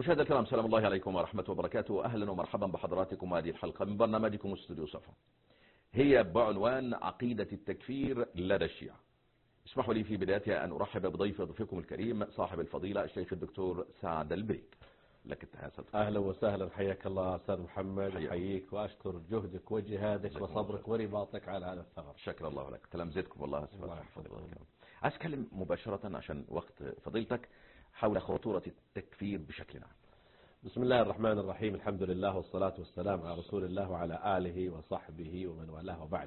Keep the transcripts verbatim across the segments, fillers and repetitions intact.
مشاهدينا الكرام، سلام الله عليكم ورحمة وبركاته. أهلا ومرحبا بحضراتكم هذه الحلقة من برنامجكم استوديو صفا، هي بعنوان عقيدة التكفير لدى الشيعة. اسمحوا لي في بدايتها أن أرحب بضيف ضيفكم الكريم صاحب الفضيلة الشيخ الدكتور سعد البريك. لك التحية. أهلا وسهلا، حياك الله أستاذ محمد. أحييك وأشكر جهدك وجهادك وصبرك ورباطك على هذا الثغر. شكرا الله لك، تلامذتكم والله. عايز أتكلم مباشرة عشان وقت فضيلتك حول خطورة التكفير بشكل عام. بسم الله الرحمن الرحيم، الحمد لله والصلاة والسلام على رسول الله وعلى آله وصحبه ومن والاه، وبعد.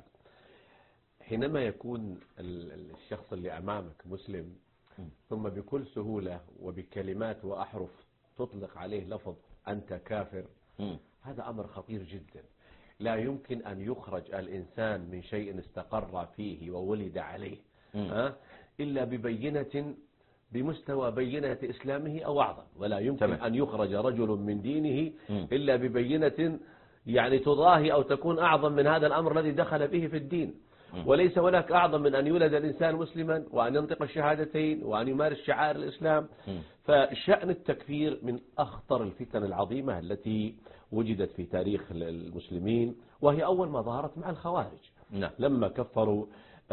حينما يكون الشخص اللي أمامك مسلم ثم بكل سهولة وبكلمات وأحرف تطلق عليه لفظ أنت كافر، هذا أمر خطير جدا. لا يمكن أن يخرج الإنسان من شيء استقر فيه وولد عليه ها إلا ببينة بمستوى بينة إسلامه أو أعظم، ولا يمكن تمام. أن يخرج رجل من دينه إلا ببينة يعني تضاهي أو تكون أعظم من هذا الأمر الذي دخل به في الدين. وليس هناك أعظم من أن يولد الإنسان مسلما وأن ينطق الشهادتين وأن يمارس شعائر الإسلام. فشأن التكفير من أخطر الفتن العظيمة التي وجدت في تاريخ المسلمين، وهي أول ما ظهرت مع الخوارج نعم. لما كفروا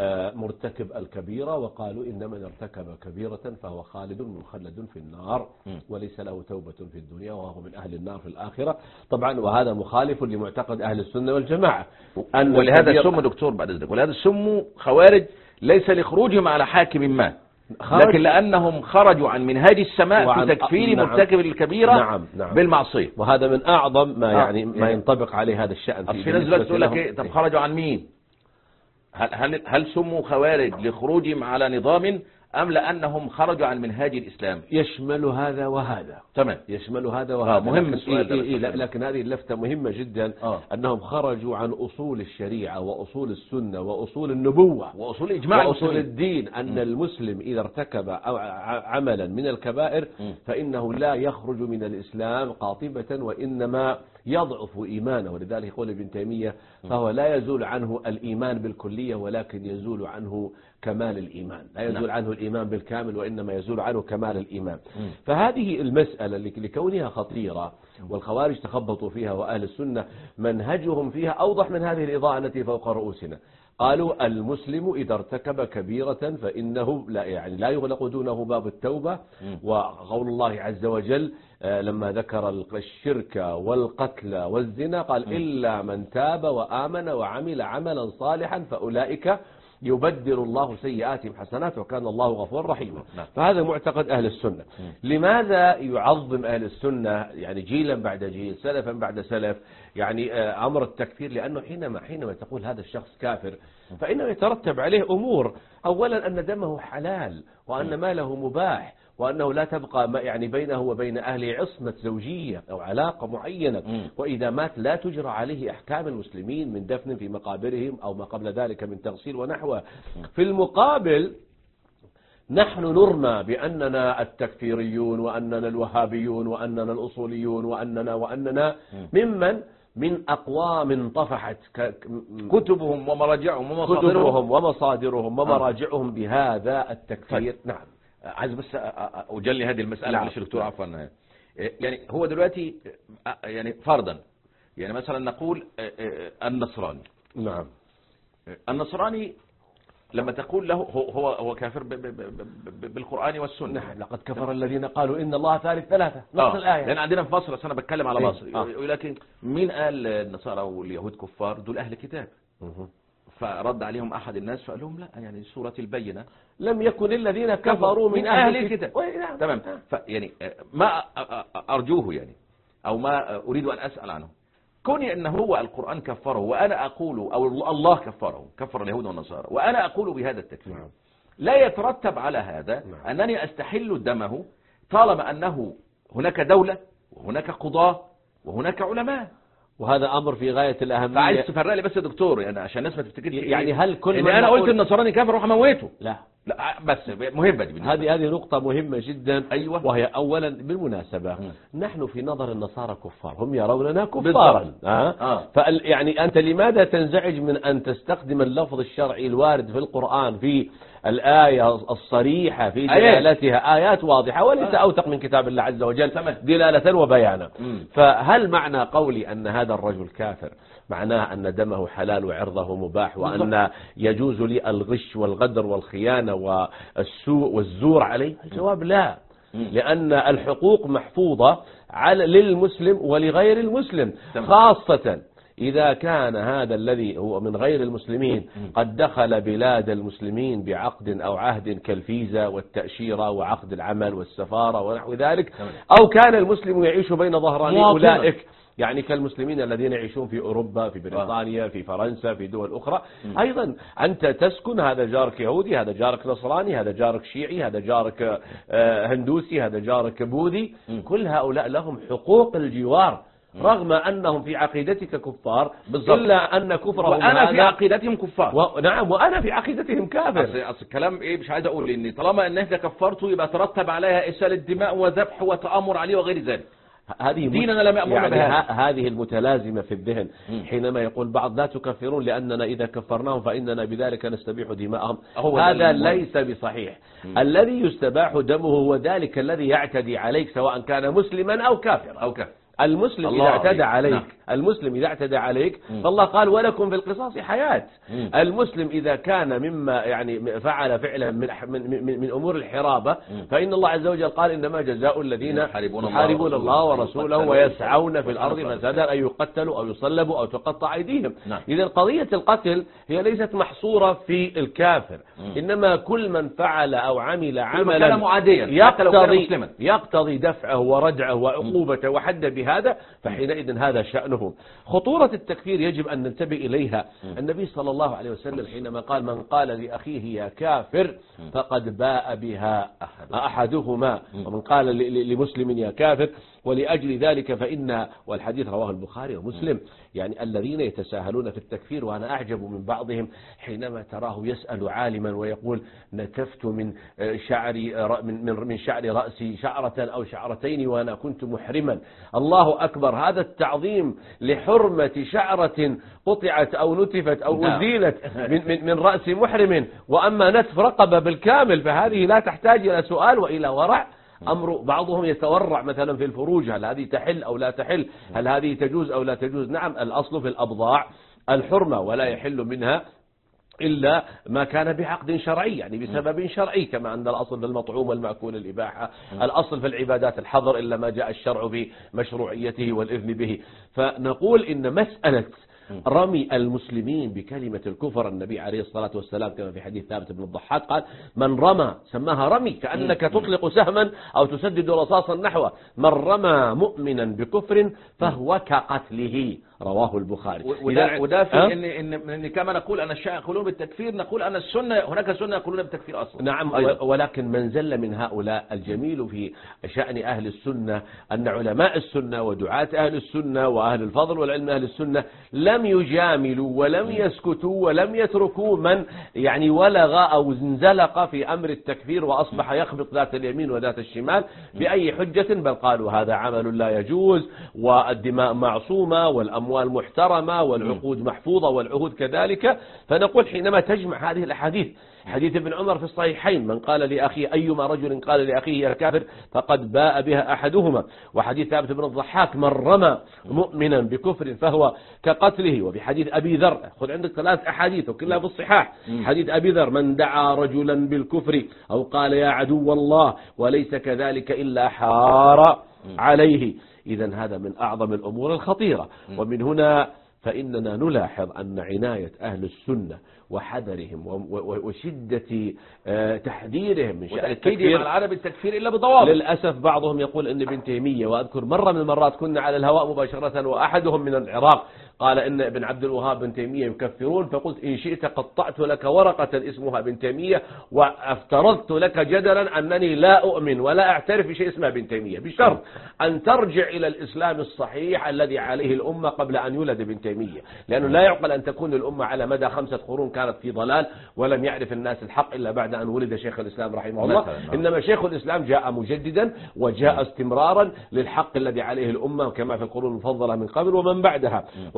مرتكب الكبيرة وقالوا إن من ارتكب كبيرة فهو خالد مخلد في النار وليس له توبة في الدنيا وهو من أهل النار في الآخرة. طبعا وهذا مخالف لمعتقد أهل السنة والجماعة. أن ولهذا سموا دكتور بعد ذلك ولهذا سموا خوارج ليس لخروجهم على حاكم ما، لكن لأنهم خرجوا عن منهاج السماء في تكفير نعم مرتكب الكبيرة نعم نعم بالمعصية، وهذا من أعظم ما يعني ما ينطبق عليه هذا الشأن. في ناس دلوقتي تقول لك إيه؟ طب خرجوا عن مين؟ هل هل هل سموا خوارج لخروجهم على نظام أم لأنهم خرجوا عن منهاج الإسلام؟ يشمل هذا وهذا تمام، يشمل هذا وهذا. آه مهم السؤال إيه إيه إيه لكن هذه اللفتة مهمة جدا. آه. أنهم خرجوا عن أصول الشريعة وأصول السنة وأصول النبوة وأصول إجماع وأصول الدين، أن م. المسلم إذا ارتكب أو عملا من الكبائر م. فإنه لا يخرج من الإسلام قاطبة وإنما يضعف إيمانه. ولذلك يقول ابن تيمية فهو لا يزول عنه الإيمان بالكلية ولكن يزول عنه كمال الإيمان، لا يزول نعم. عنه الإيمان بالكامل وإنما يزول عنه كمال الإيمان. م. فهذه المسألة لكونها خطيرة والخوارج تخبطوا فيها وأهل السنة منهجهم فيها أوضح من هذه الإضاءة التي فوق رؤوسنا. قالوا المسلم إذا ارتكب كبيرة فإنه لا يعني لا يغلق دونه باب التوبة. م. وقول الله عز وجل لما ذكر الشرك والقتل والزنا قال م. إلا من تاب وآمن وعمل عملا صالحا فأولئك يبدل الله سيئاتهم حسنات وكان الله غفور رحيما. فهذا معتقد أهل السنة. لماذا يعظم أهل السنة يعني جيلا بعد جيل سلفا بعد سلف يعني أمر التكفير؟ لأنه حينما حينما تقول هذا الشخص كافر فإنه يترتب عليه أمور. أولا أن دمه حلال وأن ماله مباح وأنه لا تبقى يعني بينه وبين أهله عصمة زوجية أو علاقة معينة، وإذا مات لا تجرى عليه أحكام المسلمين من دفن في مقابرهم أو ما قبل ذلك من تغسيل ونحوه. في المقابل نحن نرمى بأننا التكفيريون وأننا الوهابيون وأننا الأصوليون وأننا وأننا ممن من أقوام طفحت كتبهم ومراجعهم ومصادرهم, كتبهم ومصادرهم ومراجعهم بهذا التكفير. نعم، عايز بس أجلي هذه المسألة على الدكتور عفوا. يعني هو دلوقتي يعني فرضا يعني مثلا نقول النصراني نعم النصراني لما تقول له هو هو هو كافر بالقرآن والسنة. نعم، لقد كفر الذين قالوا إن الله ثالث ثلاثة، نص الآية. لأن عندنا في مصر، أنا بتكلم على مصر، يقول لكن مين قال النصارى واليهود كفار؟ دول أهل كتاب. فرد عليهم أحد الناس فقال لهم لا، يعني سورة البينة لم يكن الذين كفروا من أهل الكتاب. تمام. يعني ما أرجوه يعني أو ما أريد أن أسأل عنه كوني أنه هو القرآن كفره وأنا أقول أو الله كفره كفر اليهود والنصارى وأنا أقول بهذا التكفير، لا يترتب على هذا أنني أستحل دمه طالما أنه هناك دولة وهناك قضاة وهناك علماء. وهذا أمر في غاية الأهمية. فعايز تفرق لي بس يا دكتور يعني عشان الناس ما تفتكرش يعني هل كل إن أنا قلت النصراني كافر وراح اموته؟ لا لا، بس مهمة دي. هذه هذه نقطة مهمة جدا. أيوة. وهي أولا بالمناسبة م. نحن في نظر النصارى كفار، هم يروننا كفارا. آه. آه. فال يعني أنت لماذا تنزعج من أن تستخدم اللفظ الشرعي الوارد في القرآن في الآية الصريحة في دلالتها آيات واضحة وليس أوثق من كتاب الله عز وجل دلالة وبيانا. فهل معنى قولي أن هذا الرجل كافر معناه أن دمه حلال وعرضه مباح وأن يجوز لي الغش والغدر والخيانة والسوء والزور عليه؟ الجواب لا، لأن الحقوق محفوظة على للمسلم ولغير المسلم، خاصة إذا كان هذا الذي هو من غير المسلمين قد دخل بلاد المسلمين بعقد أو عهد كالفيزا والتأشيرة وعقد العمل والسفارة ونحو ذلك، أو كان المسلم يعيش بين ظهراني أولئك، يعني كالمسلمين الذين يعيشون في أوروبا، في بريطانيا، في فرنسا، في دول أخرى. أيضا أنت تسكن، هذا جارك يهودي، هذا جارك نصراني، هذا جارك شيعي، هذا جارك هندوسي، هذا جارك بوذي، كل هؤلاء لهم حقوق الجوار رغم أنهم في عقيدتك كفار، إلا أن كفرهم وأنا في عقيدتهم كفار. و... نعم، وأنا في عقيدتهم كافر. أصل, أصل الكلام إيه، مش عايز أقول إن طالما أن أنت كفرته يبقى ترتب عليها إسال الدماء وذبح وتآمر عليه وغير ذلك. هذه ديننا لم يأمرنا يعني بهذا. هذه المتلازمة في الذهن حينما يقول بعض لا تكفرون لأننا إذا كفرناهم فإننا بذلك نستبيح دماءهم، هذا ليس بصحيح. مم. الذي يستباح دمه هو ذلك الذي يعتدي عليك سواء كان مسلما أو كافرا أو كافر. المسلم إذا اعتدى عليك نعم. المسلم إذا اعتدى عليك م. فالله قال ولكم في القصاص حياة. م. المسلم إذا كان مما يعني فعل فعلا من, من, من, من أمور الحرابة م. فإن الله عز وجل قال إنما جزاء الذين يحاربون الله, الله ورسوله ويسعون في الأرض فسادا أن يقتلوا أو يصلبوا أو تقطع أيديهم. نعم. إذا قضية القتل هي ليست محصورة في الكافر، م. إنما كل من فعل أو عمل عملا معاديا يقتضي, يقتضي دفعه وردعه وعقوبته وحد بها هذا، فحينئذ هذا شأنه. خطورة التكفير يجب أن ننتبه إليها. النبي صلى الله عليه وسلم حينما قال من قال لأخيه يا كافر فقد باء بها أحدهما، ومن قال لمسلم يا كافر، ولأجل ذلك فإن، والحديث رواه البخاري ومسلم، يعني الذين يتساهلون في التكفير، وأنا أعجب من بعضهم حينما تراه يسأل عالما ويقول نتفت من شعري من من شعر رأسي شعرة أو شعرتين وأنا كنت محرما. الله أكبر، هذا التعظيم لحرمة شعرة قطعت أو نتفت أو أزيلت من, من, من رأس محرم، وأما نتف رقبة بالكامل فهذه لا تحتاج إلى سؤال وإلى ورع. أمر بعضهم يتورع مثلا في الفروج، هل هذه تحل أو لا تحل، هل هذه تجوز أو لا تجوز. نعم، الأصل في الأبضاع الحرمة ولا يحل منها إلا ما كان بعقد شرعي، يعني بسبب شرعي، كما أن الأصل في المطعوم والمأكول الإباحة، الأصل في العبادات الحظر إلا ما جاء الشرع بمشروعيته والإذن به. فنقول إن مسألة رمي المسلمين بكلمة الكفر، النبي عليه الصلاة والسلام كما في حديث ثابت بن الضحاك قال من رمى، سماها رمي كأنك تطلق سهما أو تسدد رصاصا نحوه، من رمى مؤمنا بكفر فهو كقتله، رواه البخاري. وده في إن, إن, إن كما نقول أن الشيعة يقولون بالتكفير، نقول أن السنة هناك سنة يقولون بالتكفير أصلا. نعم أيضا. ولكن من زل من هؤلاء، الجميل في شأن أهل السنة أن علماء السنة ودعاة أهل السنة وأهل الفضل والعلم أهل السنة لم يجاملوا ولم يسكتوا ولم يتركوا من يعني ولغ أو انزلق في أمر التكفير وأصبح يخبط ذات اليمين وذات الشمال بأي حجة، بل قالوا هذا عمل لا يجوز، والدماء معصومة، والأموال محترمة، والعقود محفوظة، والعهود كذلك. فنقول حينما تجمع هذه الأحاديث، حديث ابن عمر في الصحيحين من قال لأخيه، أيما رجل قال لأخيه يا كافر فقد باء بها أحدهما، وحديث ثابت بن الضحاك من رمى مؤمنا بكفر فهو كقتله. وفي حديث أبي ذر، خذ عندك ثلاث أحاديث وكلها في الصحاح، حديث أبي ذر من دعا رجلا بالكفر أو قال يا عدو الله وليس كذلك إلا حار عليه. إذن هذا من أعظم الأمور الخطيرة. ومن هنا فإننا نلاحظ أن عناية أهل السنة وحذرهم وشدة تحذيرهم من شأن التكفير مع العرب التكفير إلا بضوابط. للأسف بعضهم يقول أن ابن تيمية، وأذكر مرة من المرات كنا على الهواء مباشرة وأحدهم من العراق قال إن ابن عبد الوهاب بن تيمية يكفرون، فقلت إن شئت قطعت لك ورقة اسمها ابن تيمية وافترضت لك جدلا أنني لا أؤمن ولا أعترف بشيء اسمه ابن تيمية، بشرط أن ترجع إلى الإسلام الصحيح الذي عليه الأمة قبل أن يولد ابن تيمية، لأنه لا يعقل أن تكون الأمة على مدى خمسة قرون كانت في ضلال ولم يعرف الناس الحق إلا بعد أن ولد شيخ الإسلام رحمه الله. إنما شيخ الإسلام جاء مجددا وجاء استمرارا للحق الذي عليه الأمة كما في القرون المفضلة من قبل ومن بعدها.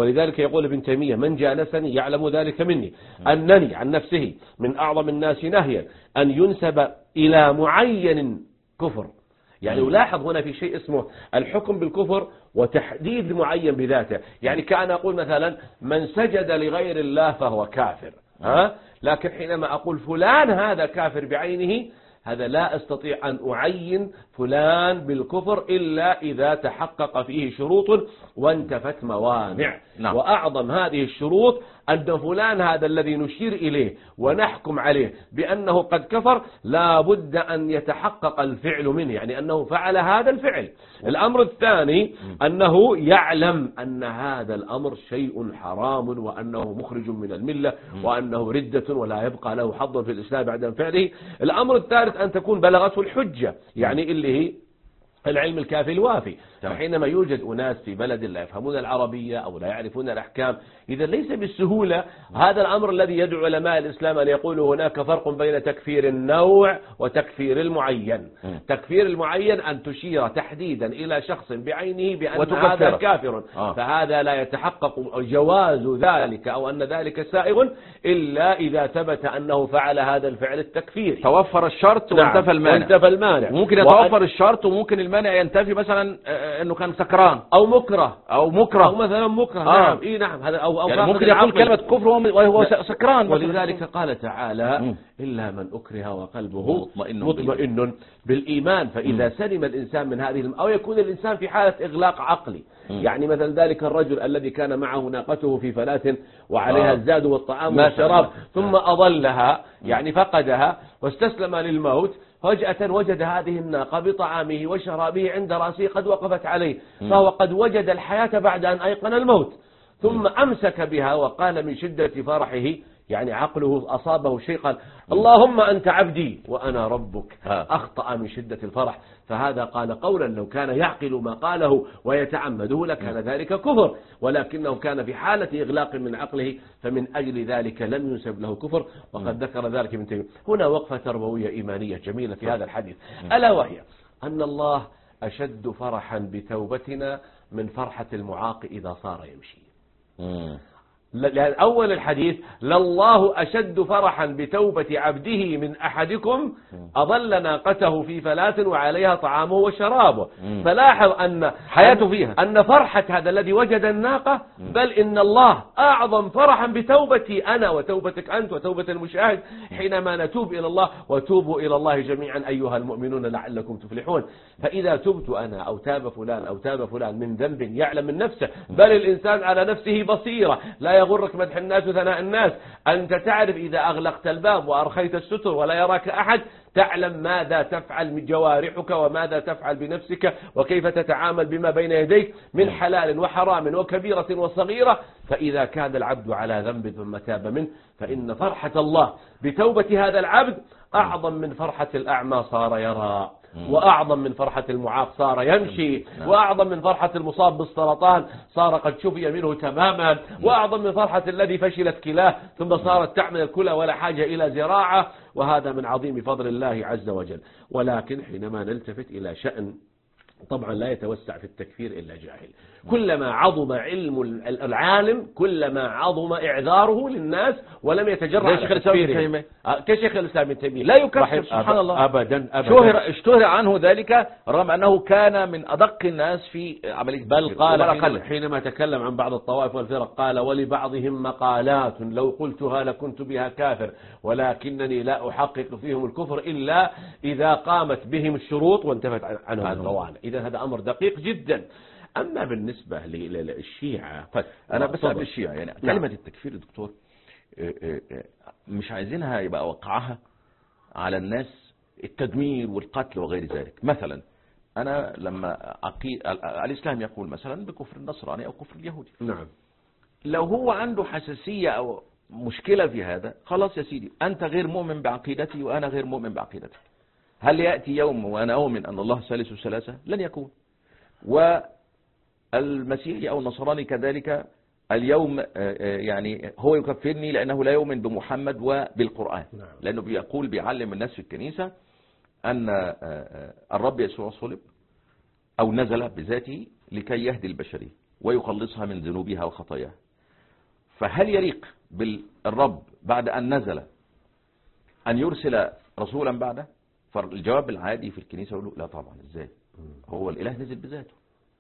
ولذلك يقول ابن تيمية من جالسني يعلم ذلك مني أنني عن نفسه من أعظم الناس نهيا أن ينسب إلى معين كفر. يعني يلاحظ هنا في شيء اسمه الحكم بالكفر وتحديد معين بذاته. يعني كأن أقول مثلا من سجد لغير الله فهو كافر، ها؟ لكن حينما أقول فلان هذا كافر بعينه، هذا لا أستطيع أن أعين فلان بالكفر إلا إذا تحقق فيه شروط وانتفت موانع. نعم. وأعظم هذه الشروط أن فلان هذا الذي نشير إليه ونحكم عليه بأنه قد كفر لا بد أن يتحقق الفعل منه، يعني أنه فعل هذا الفعل. الأمر الثاني أنه يعلم أن هذا الأمر شيء حرام وأنه مخرج من الملة وأنه ردة ولا يبقى له حظ في الإسلام بعد فعله. الأمر الثالث أن تكون بلغته الحجة، يعني اللي هي العلم الكافي الوافي. فحينما يوجد أناس في بلد لا يفهمون العربية أو لا يعرفون الأحكام، إذا ليس بالسهولة هذا الأمر الذي يدعو علماء الإسلام أن يقولوا هناك فرق بين تكفير النوع وتكفير المعين. تكفير المعين أن تشير تحديدا إلى شخص بعينه بأن هذا كافر، آه. فهذا لا يتحقق جواز ذلك أو أن ذلك سائغ إلا إذا ثبت أنه فعل هذا الفعل التكفير، توفر الشرط نعم. وانتفى المانع. وانتفى المانع. ممكن يتوفر وأن... الشرط وممكن المانع ينتفي، مثلا أنه كان سكران أو مكره أو مكره أو مثلا مكره، آه. نعم إيه نعم هذا أو, أو يعني ممكن يقول كلمة كفر وهو سكران. ولذلك قال تعالى م. إلا من أكره وقلبه مطمئن, مطمئن بالإيمان. فإذا م. سلم الإنسان من هذه الم... أو يكون الإنسان في حالة إغلاق عقلي، م. يعني مثلا ذلك الرجل الذي كان معه ناقته في فلاة وعليها آه. الزاد والطعام والشراب ثم أضلها، يعني فقدها واستسلم للموت، فجأة وجد هذه الناقة بطعامه وشرابه عند رأسه قد وقفت عليه، فهو قد وجد الحياة بعد أن أيقن الموت، ثم أمسك بها وقال من شدة فرحه، يعني عقله أصابه شيء، قال اللهم أنت عبدي وأنا ربك، أخطأ من شدة الفرح. فهذا قال قولا لو كان يعقل ما قاله ويتعمده لكان ذلك كفر، ولكنه كان في حالة إغلاق من عقله، فمن أجل ذلك لم ينسب له كفر. وقد ذكر ذلك ابن تيمية. هنا وقفة تربوية إيمانية جميلة في هذا الحديث، ألا وهي أن الله أشد فرحا بتوبتنا من فرحة المعاق إذا صار يمشي. لأن أول الحديث لله أشد فرحا بتوبة عبده من أحدكم أضل ناقته في فلاة وعليها طعامه وشرابه. فلاحظ أن حياته فيها، أن فرحة هذا الذي وجد الناقة، بل إن الله أعظم فرحا بتوبتي أنا وتوبتك أنت وتوبة المشاهد حينما نتوب إلى الله. وتوبوا إلى الله جميعا أيها المؤمنون لعلكم تفلحون. فإذا تبت أنا أو تاب فلان أو تاب فلان من ذنب يعلم من نفسه، بل الإنسان على نفسه بصيرة، لا يغرك مدح الناس وثناء الناس. أنت تعرف إذا أغلقت الباب وأرخيت الستر ولا يراك أحد، تعلم ماذا تفعل من جوارحك وماذا تفعل بنفسك وكيف تتعامل بما بين يديك من حلال وحرام وكبيرة وصغيرة. فإذا كان العبد على ذنب ثم تاب منه، فإن فرحة الله بتوبة هذا العبد أعظم من فرحة الأعمى صار يرى، وأعظم من فرحة المعاق صار يمشي، وأعظم من فرحة المصاب بالسرطان صار قد شفي منه تماما، وأعظم من فرحة الذي فشلت كلاه ثم صارت تعمل الكلى ولا حاجة إلى زراعة. وهذا من عظيم فضل الله عز وجل. ولكن حينما نلتفت إلى شأن، طبعا لا يتوسع في التكفير إلا جاهل. كلما عظم علم العالم كلما عظم إعذاره للناس ولم يتجرأ على تكفيره. كشيخ الإسلام ابن تيمية لا يكفر سبحان الله أبدا, أبدا. شهر, اشتهر عنه ذلك رغم أنه كان من أدق الناس في عملية، بل قال حين حينما تكلم عن بعض الطوائف والفرق قال ولبعضهم مقالات لو قلتها لكنت بها كافر ولكنني لا أحقق فيهم الكفر إلا إذا قامت بهم الشروط وانتفت عنهم الموانع. إذا هذا أمر دقيق جدا. أما بالنسبة للشيعة، أنا بسأل الشيعة يعني كلمة التكفير دكتور مش عايزينها يبقى وقعها على الناس التدمير والقتل وغير ذلك. مثلا أنا لما أقي... الإسلام يقول مثلا بكفر النصراني أو كفر اليهودي، نعم، لو هو عنده حساسية أو مشكلة في هذا، خلاص يا سيدي أنت غير مؤمن بعقيدتي وأنا غير مؤمن بعقيدتي. هل يأتي يوم وأنا أؤمن أن الله ثالث ثلاثة؟ لن يكون. والمسيحي أو النصراني كذلك اليوم يعني هو يكفرني لأنه لا يؤمن بمحمد وبالقرآن، لأنه بيقول بيعلم الناس في الكنيسة أن الرب يسوع صلب أو نزل بذاته لكي يهدي البشرية، ويخلصها من ذنوبها وخطاياها. فهل يليق بالرب بعد أن نزل أن يرسل رسولا بعده؟ فالجواب العادي في الكنيسة يقول له لا طبعا، ازاي؟ هو الإله نزل بذاته،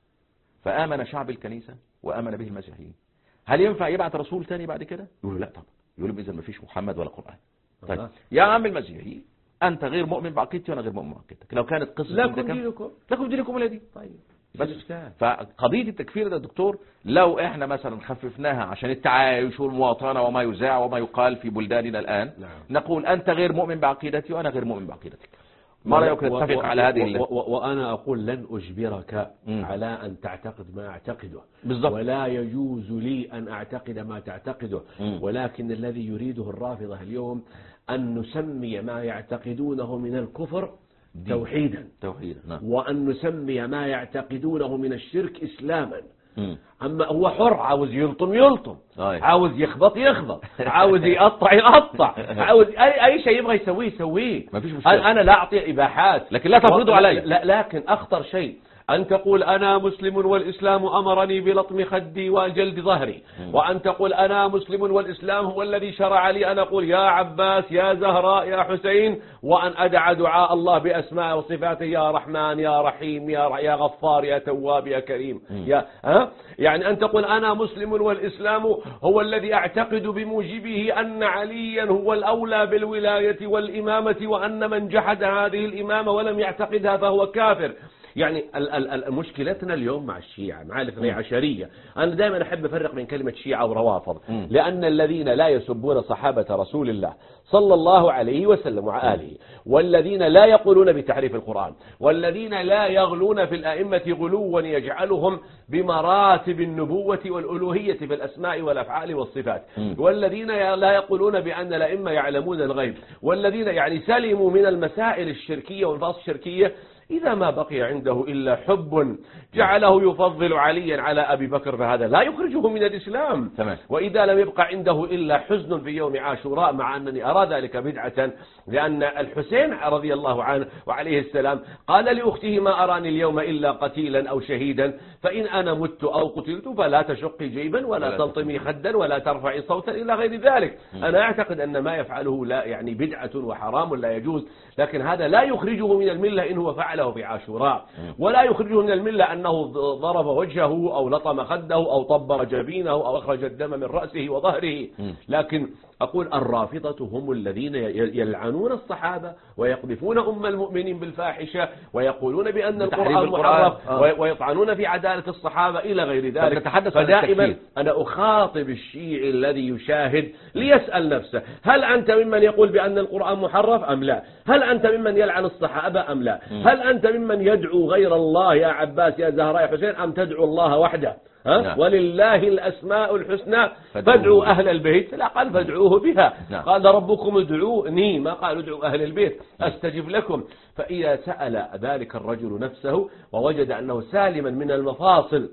فآمن شعب الكنيسة وآمن به المسيحيين. هل ينفع يبعث رسول تاني بعد كده؟ يقول له لا طبعا. يقول له إذا ما فيش محمد ولا قرآن. طيب يا عم المسيحي، أنت غير مؤمن بعقيدتي وأنا غير مؤمن بعقيدتك، لو كانت قصة لكم دينكم لكم دينكم ولا دين. طيب بس فقضية التكفير ده دكتور، لو احنا مثلا خففناها عشان التعايش والمواطنة وما يذاع وما يقال في بلداننا الآن، نعم. نقول أنت غير مؤمن بعقيدتي وأنا غير مؤمن بعقيدتك، ما رأيك نتفق على هذه؟ وأنا أقول لن أجبرك م. على أن تعتقد ما أعتقده بالضبط. ولا يجوز لي أن أعتقد ما تعتقده م. ولكن الذي يريده الرافضة اليوم أن نسمي ما يعتقدونه من الكفر توحيدا توحيدا نعم. وأن نسمي ما يعتقدونه من الشرك إسلاما. م. أما هو حر، عاوز يلطم يلطم، أي. عاوز يخبط يخبط، عاوز يقطع يقطع، عاوز أي أي شيء يبغى يسويه يسويه. ما فيش مشكلة. أنا لا أعطي إباحات، لكن لا تفرضوا علي. لا، لكن أخطر شيء أن تقول أنا مسلم والإسلام أمرني بلطم خدي وجلد ظهري، وأن تقول أنا مسلم والإسلام هو الذي شرع لي أن أقول يا عباس يا زهراء يا حسين، وأن أدعى دعاء الله بأسماء وصفاته يا رحمن يا رحيم يا يا غفار يا تواب يا كريم يا ها يعني أن تقول أنا مسلم والإسلام هو الذي أعتقد بموجبه أن عليا هو الأولى بالولاية والإمامة، وأن من جحد هذه الإمامة ولم يعتقدها فهو كافر. يعني مشكلتنا اليوم مع الشيعة مع الاثني عشرية، أنا دائما أحب أفرق بين كلمة شيعة وروافض، لأن الذين لا يسبون صحابة رسول الله صلى الله عليه وسلم وآله، والذين لا يقولون بتحريف القرآن، والذين لا يغلون في الأئمة غلوا يجعلهم بمراتب النبوة والألوهية في الأسماء والأفعال والصفات، والذين لا يقولون بأن الأئمة يعلمون الغيب، والذين يعني سلموا من المسائل الشركية والفاظ الشركية، إذا ما بقي عنده إلا حب جعله يفضل عليا على أبي بكر فهذا لا يخرجه من الإسلام. تمام. وإذا لم يبقى عنده إلا حزن في يوم عاشوراء، مع أنني أرى ذلك بدعة، لأن الحسين رضي الله عنه وعليه السلام قال لأخته ما أراني اليوم إلا قتيلا أو شهيدا، فإن أنا مت أو قتلت فلا تشقي جيبا ولا تلطمي خدا ولا ترفعي صوتا إلى غير ذلك. أنا أعتقد أن ما يفعله لا يعني بدعة وحرام لا يجوز، لكن هذا لا يخرجه من الملة إن هو فعله في عاشوراء، ولا يخرجه من الملة أنه ضرب وجهه أو لطم خده أو طبر جبينه أو أخرج الدم من رأسه وظهره. لكن أقول الرافضة هم الذين يلعنون الصحابة ويقذفون أم المؤمنين بالفاحشة ويقولون بأن القرآن محرف ويطعنون في عدالة الصحابة إلى غير ذلك. فدائما أنا أخاطب الشيعي الذي يشاهد ليسأل نفسه، هل أنت ممن يقول بأن القرآن محرف أم لا؟ هل أنت ممن يلعن الصحابة أم لا؟ هل أنت ممن يدعو غير الله يا عباس يا زهراء يا حسين أم تدعو الله وحده؟ ها؟ نعم. ولله الأسماء الحسنى فادعوا أهل البيت، لا قال فادعوه بها. نعم. قال ربكم ادعوني، ما قال ادعوا أهل البيت أستجب لكم. فإذا سأل ذلك الرجل نفسه ووجد أنه سالما من المفاصل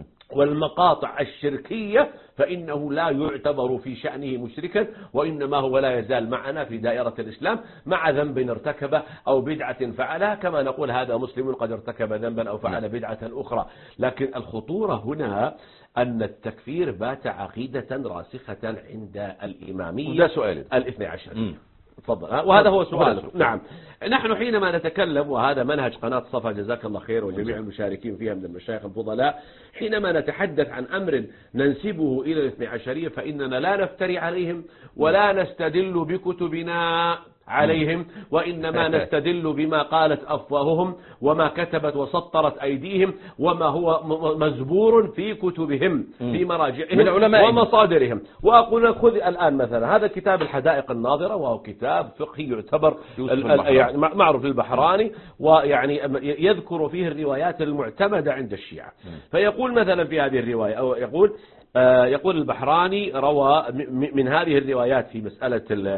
والمقاطع الشركية فإنه لا يعتبر في شأنه مشركا، وإنما هو لا يزال معنا في دائرة الإسلام مع ذنب ارتكبه أو بدعة فعلها، كما نقول هذا مسلم قد ارتكب ذنبا أو فعل بدعة أخرى. لكن الخطورة هنا أن التكفير بات عقيدة راسخة عند الإمامية وده سؤال الاثني عشر. تفضل. وهذا هو سؤال. نعم، نحن حينما نتكلم، وهذا منهج قناة صفا جزاك الله خير وجميع المشاركين فيها من المشايخ الفضلاء، حينما نتحدث عن أمر ننسبه إلى الاثني عشرية فإننا لا نفتري عليهم ولا نستدل بكتبنا عليهم، وإنما نستدل بما قالت أفواههم وما كتبت وسطرت أيديهم وما هو مزبور في كتبهم في مراجعهم ومصادرهم. وأقول لك خذ الآن مثلا هذا كتاب الحدائق الناظرة، وهو كتاب فقهي يعتبر يعني معروف البحراني، ويعني يذكر فيه الروايات المعتمدة عند الشيعة. فيقول مثلا في هذه الرواية أو يقول يقول البحراني روى من هذه الروايات في مسألة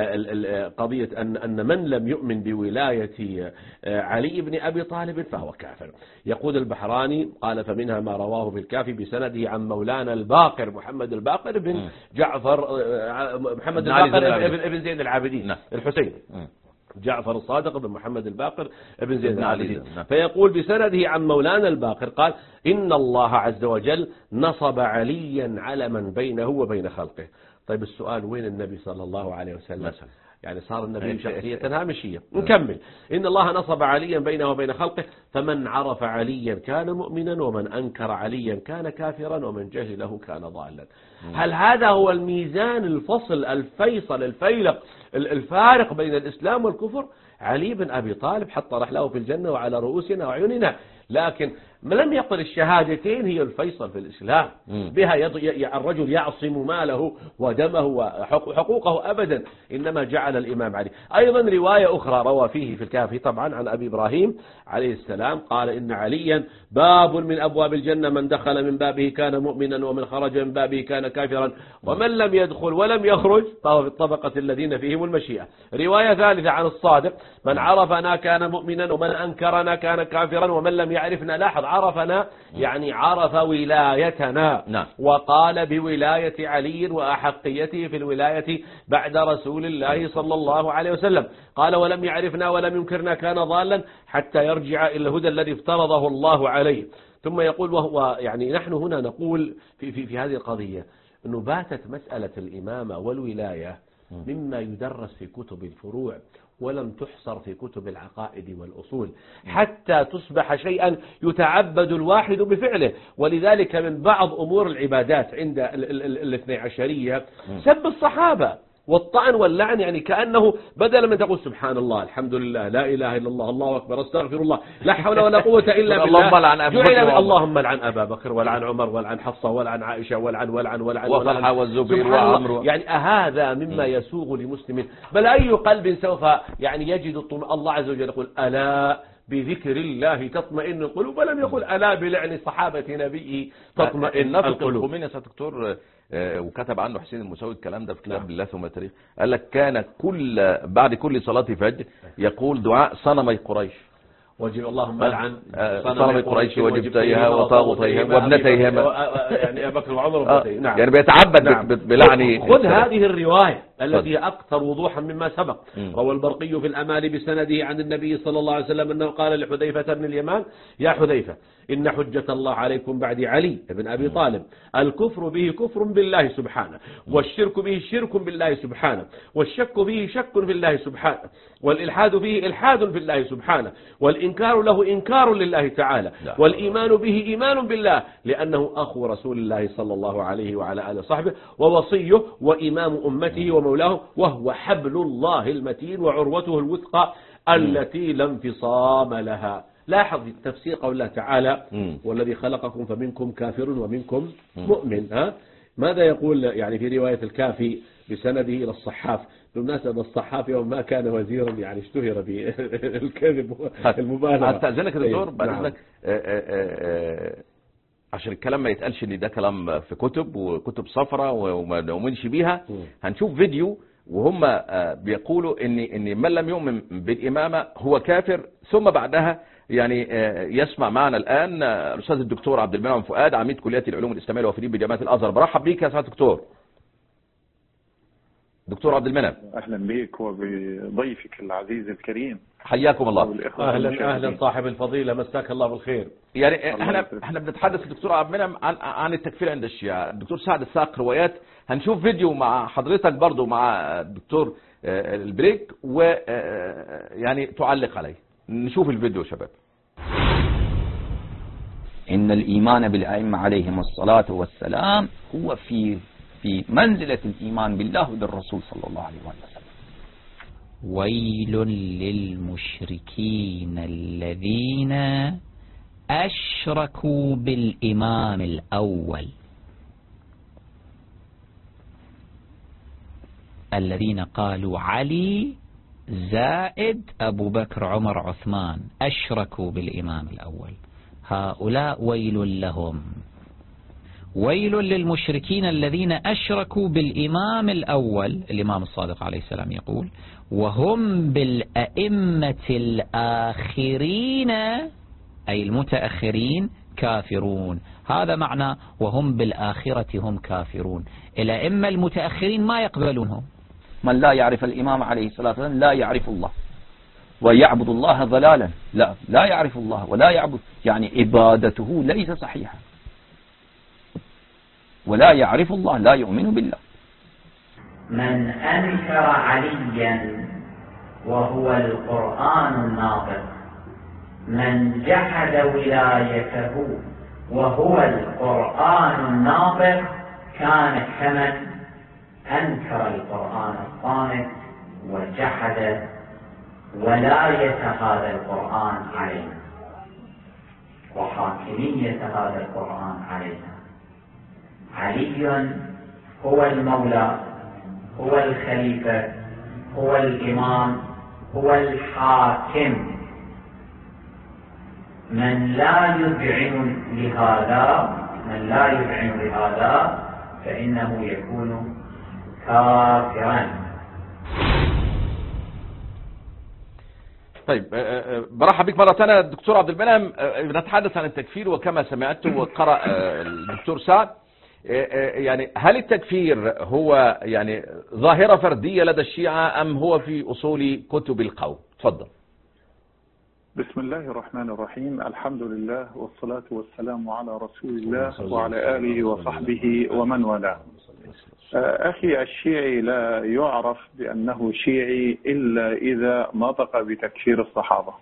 قضية أن أن من لم يؤمن بولاية علي بن أبي طالب فهو كافر. يقول البحراني قال فمنها ما رواه في الكافي بسنده عن مولانا الباقر محمد الباقر بن جعفر محمد الباقر ابن زين العابدين الحسيني، جعفر الصادق بن محمد الباقر بن زيد بن علي العابدين. نعم. فيقول بسنده عن مولانا الباقر قال إن الله عز وجل نصب عليا علما بينه وبين خلقه. طيب السؤال وين النبي صلى الله عليه وسلم مثلا يعني صار النبي شخصية هامشية. نكمل. إن الله نصب عليا بينه وبين خلقه فمن عرف عليا كان مؤمنا ومن أنكر عليا كان كافرا ومن جهله كان ضالا. هل هذا هو الميزان الفصل الفيصل الفيلق الفارق بين الإسلام والكفر؟ علي بن أبي طالب حط رحله في الجنة وعلى رؤوسنا وعيوننا، لكن لم يقل الشهادتين هي الفيصل في الإسلام، بها الرجل يعصم ماله ودمه وحقوقه أبدا، إنما جعل الإمام علي. أيضا رواية أخرى روى فيه في الكافي طبعا عن أبي إبراهيم عليه السلام قال إن عليا باب من أبواب الجنة من دخل من بابه كان مؤمنا ومن خرج من بابه كان كافرا ومن لم يدخل ولم يخرج فهو في الطبقة الذين فيهم المشيئة. رواية ثالثة عن الصادق من عرفنا كان مؤمنا ومن أنكرنا كان كافرا ومن لم يعرفنا، لاحظ عرفنا يعني عرف ولايتنا. نعم. وقال بولاية علي وأحقيته في الولاية بعد رسول الله صلى الله عليه وسلم. قال ولم يعرفنا ولم ينكرنا كان ضالا حتى يرجع إلى الهدى الذي افترضه الله عليه. ثم يقول وهو يعني نحن هنا نقول في, في, في هذه القضية أنه باتت مسألة الإمامة والولاية مما يدرس في كتب الفروع ولم تحصر في كتب العقائد والأصول حتى تصبح شيئا يتعبد الواحد بفعله. ولذلك من بعض أمور العبادات عند الاثني عشرية سب الصحابة والطعن واللعن، يعني كأنه بدل من تقول سبحان الله الحمد لله لا إله إلا الله الله أكبر استغفر الله لا حول ولا قوة إلا بالله اللهم لعن أبي بكر اللهم لعن أبا بكر ولعن عمر ولعن حفصة ولعن عائشة ولعن ولعن ولعن وطلحة والزبير وعمرو. يعني هذا مما يسوغ لمسلم؟ بل أي قلب سوف يعني يجد الطمأنينة؟ الله عز وجل يقول ألا بذكر الله تطمئن القلوب، ولم يقل ألا بلعن صحابة نبيه تطمئن القلوب. الخميني يا دكتور وكتب عنه حسين المساوي الكلام ده في كتاب الله ثم التاريخ، قال لك كان كل بعد كل صلاة فجر يقول دعاء صنمي قريش وجب اللهم لعن صنمي قريش وجبتيها وطاغوتيها وابنتيهما، يعني أبي بكر وعمر وابنتيهما. نعم. يعني بيتعبد نعم. بلعن. خذ هذه الرواية التي أكثر وضوحا مما سبق. روى البرقي في الأمال بسنده عن النبي صلى الله عليه وسلم أنه قال لحذيفة بن اليمان يا حذيفة إن حجة الله عليكم بعد علي بن أبي طالب الكفر به كفر بالله سبحانه والشرك به شرك بالله سبحانه والشك به شك بالله سبحانه والإلحاد به إلحاد بالله سبحانه والإنكار له إنكار لله تعالى والإيمان به إيمان بالله لأنه أخو رسول الله صلى الله عليه وعلى آله وصحبه ووصيه وإمام أمته ومولاه وهو حبل الله المتين وعروته الوثقى التي لا انفصام لها. لاحظ التفسير قول الله تعالى والذي خلقكم فمنكم كافر ومنكم مؤمن. ها ماذا يقول يعني في رواية الكافي بسنده إلى الصحاف؟ بالمناسبة الصحاف يوم ما كان وزيرا يعني اشتهر بالكذب المبالغة. أستأذنك يا دكتور بعد إذنك عشان الكلام ما يتقالش ان ده كلام في كتب وكتب صفرة وما نؤمنش بيها. هنشوف فيديو وهم بيقولوا ان ان من لم يؤمن بالإمامة هو كافر، ثم بعدها يعني يسمع معنا الآن الأستاذ الدكتور عبد المنعم فؤاد عميد كلية العلوم الإسلامية والوافدين بجامعة الأزهر. برحب بيك يا سعادة الدكتور. دكتور عبد المنعم أهلا بك وبضيفك العزيز الكريم. حياكم الله. أهلا أهلا صاحب الفضيلة مساك الله بالخير. يعني احنا احنا بنتحدث الدكتور عبد المنعم عن عن التكفير عند الشيعة. الدكتور سعد الساق روايات. هنشوف فيديو مع حضرتك برضو مع الدكتور البريك ويعني تعلق عليه. نشوف الفيديو شباب. إن الإيمان بالأئمة عليهم الصلاة والسلام هو في في منزلة الإيمان بالله وبالرسول صلى الله عليه وسلم. ويل للمشركين الذين أشركوا بالإمام الأول الذين قالوا علي زائد أبو بكر عمر عثمان أشركوا بالإمام الأول. هؤلاء ويل لهم. ويل للمشركين الذين أشركوا بالإمام الأول الإمام الصادق عليه السلام يقول وهم بالأئمة الآخرين أي المتأخرين كافرون. هذا معنى وهم بالآخرة هم كافرون. الأئمة المتأخرين ما يقبلونهم. من لا يعرف الإمام عليه الصلاة والسلام لا يعرف الله. ويعبد الله ضلالا. لا لا يعرف الله ولا يعبد، يعني عبادته ليس صحيحة، ولا يعرف الله، لا يؤمن بالله. من أنكر عليا وهو القرآن الناطق، من جحد ولايته وهو القرآن الناطق، كان كمن أنكر القرآن الصامت وجحد ولاية هذا القرآن علينا وحاكمية هذا القرآن علينا. علي هو المولى، هو الخليفة، هو الإمام، هو الحاكم. من لا يذعن لهذا من لا يذعن لهذا فإنه يكون كافرا. طيب برحب بك مرة ثانية دكتور عبد المنعم. نتحدث عن التكفير، وكما سمعت وقرأ الدكتور سعد، يعني هل التكفير هو يعني ظاهرة فردية لدى الشيعة أم هو في أصول كتب القوم؟ تفضل. بسم الله الرحمن الرحيم، الحمد لله والصلاة والسلام على رسول الله وعلى آله وصحبه ومن والاه. أخي الشيعي لا يعرف بأنه شيعي إلا إذا نطق بتكفير الصحابة.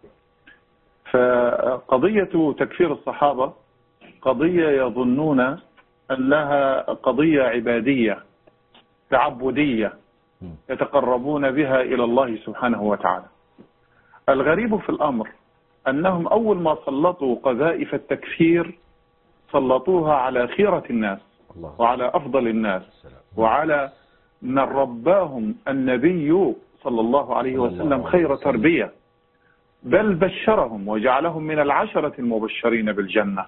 فقضية تكفير الصحابة قضية يظنون أنها قضية عبادية تعبدية يتقربون بها إلى الله سبحانه وتعالى. الغريب في الأمر أنهم أول ما سلطوا قذائف التكفير سلطوها على خيرة الناس وعلى أفضل الناس وعلى من رباهم النبي صلى الله عليه وسلم خير تربية، بل بشرهم وجعلهم من العشرة المبشرين بالجنة.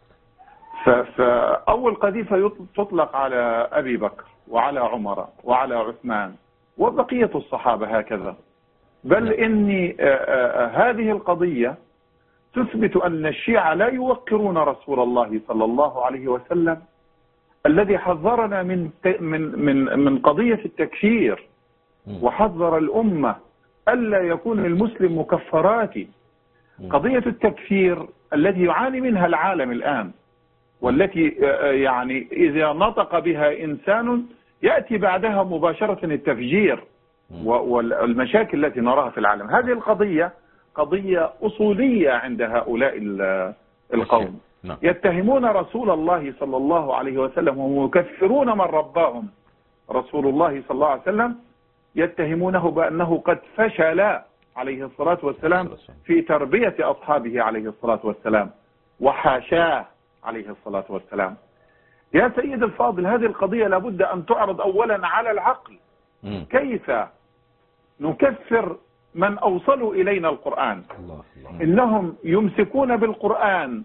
فأول قذيفة تطلق على أبي بكر وعلى عمر وعلى عثمان وبقية الصحابة هكذا. بل إني هذه القضية تثبت أن الشيعة لا يوقرون رسول الله صلى الله عليه وسلم الذي حذرنا من من من من قضية التكفير، وحذر الأمة ألا يكون المسلم مكفراتي. قضية التكفير التي يعاني منها العالم الآن، والتي يعني إذا نطق بها إنسان يأتي بعدها مباشرة التفجير والمشاكل التي نراها في العالم. هذه القضية قضية أصولية عند هؤلاء القوم، يتهمون رسول الله صلى الله عليه وسلم ويكفرون من رباهم رسول الله صلى الله عليه وسلم، يتهمونه بأنه قد فشل عليه الصلاة والسلام في تربية أصحابه عليه الصلاة والسلام، وحاشاه عليه الصلاة والسلام. يا سيد الفاضل، هذه القضية لابد أن تعرض أولا على العقل. كيف نكفر من أوصلوا إلينا القرآن؟ إنهم يمسكون بالقرآن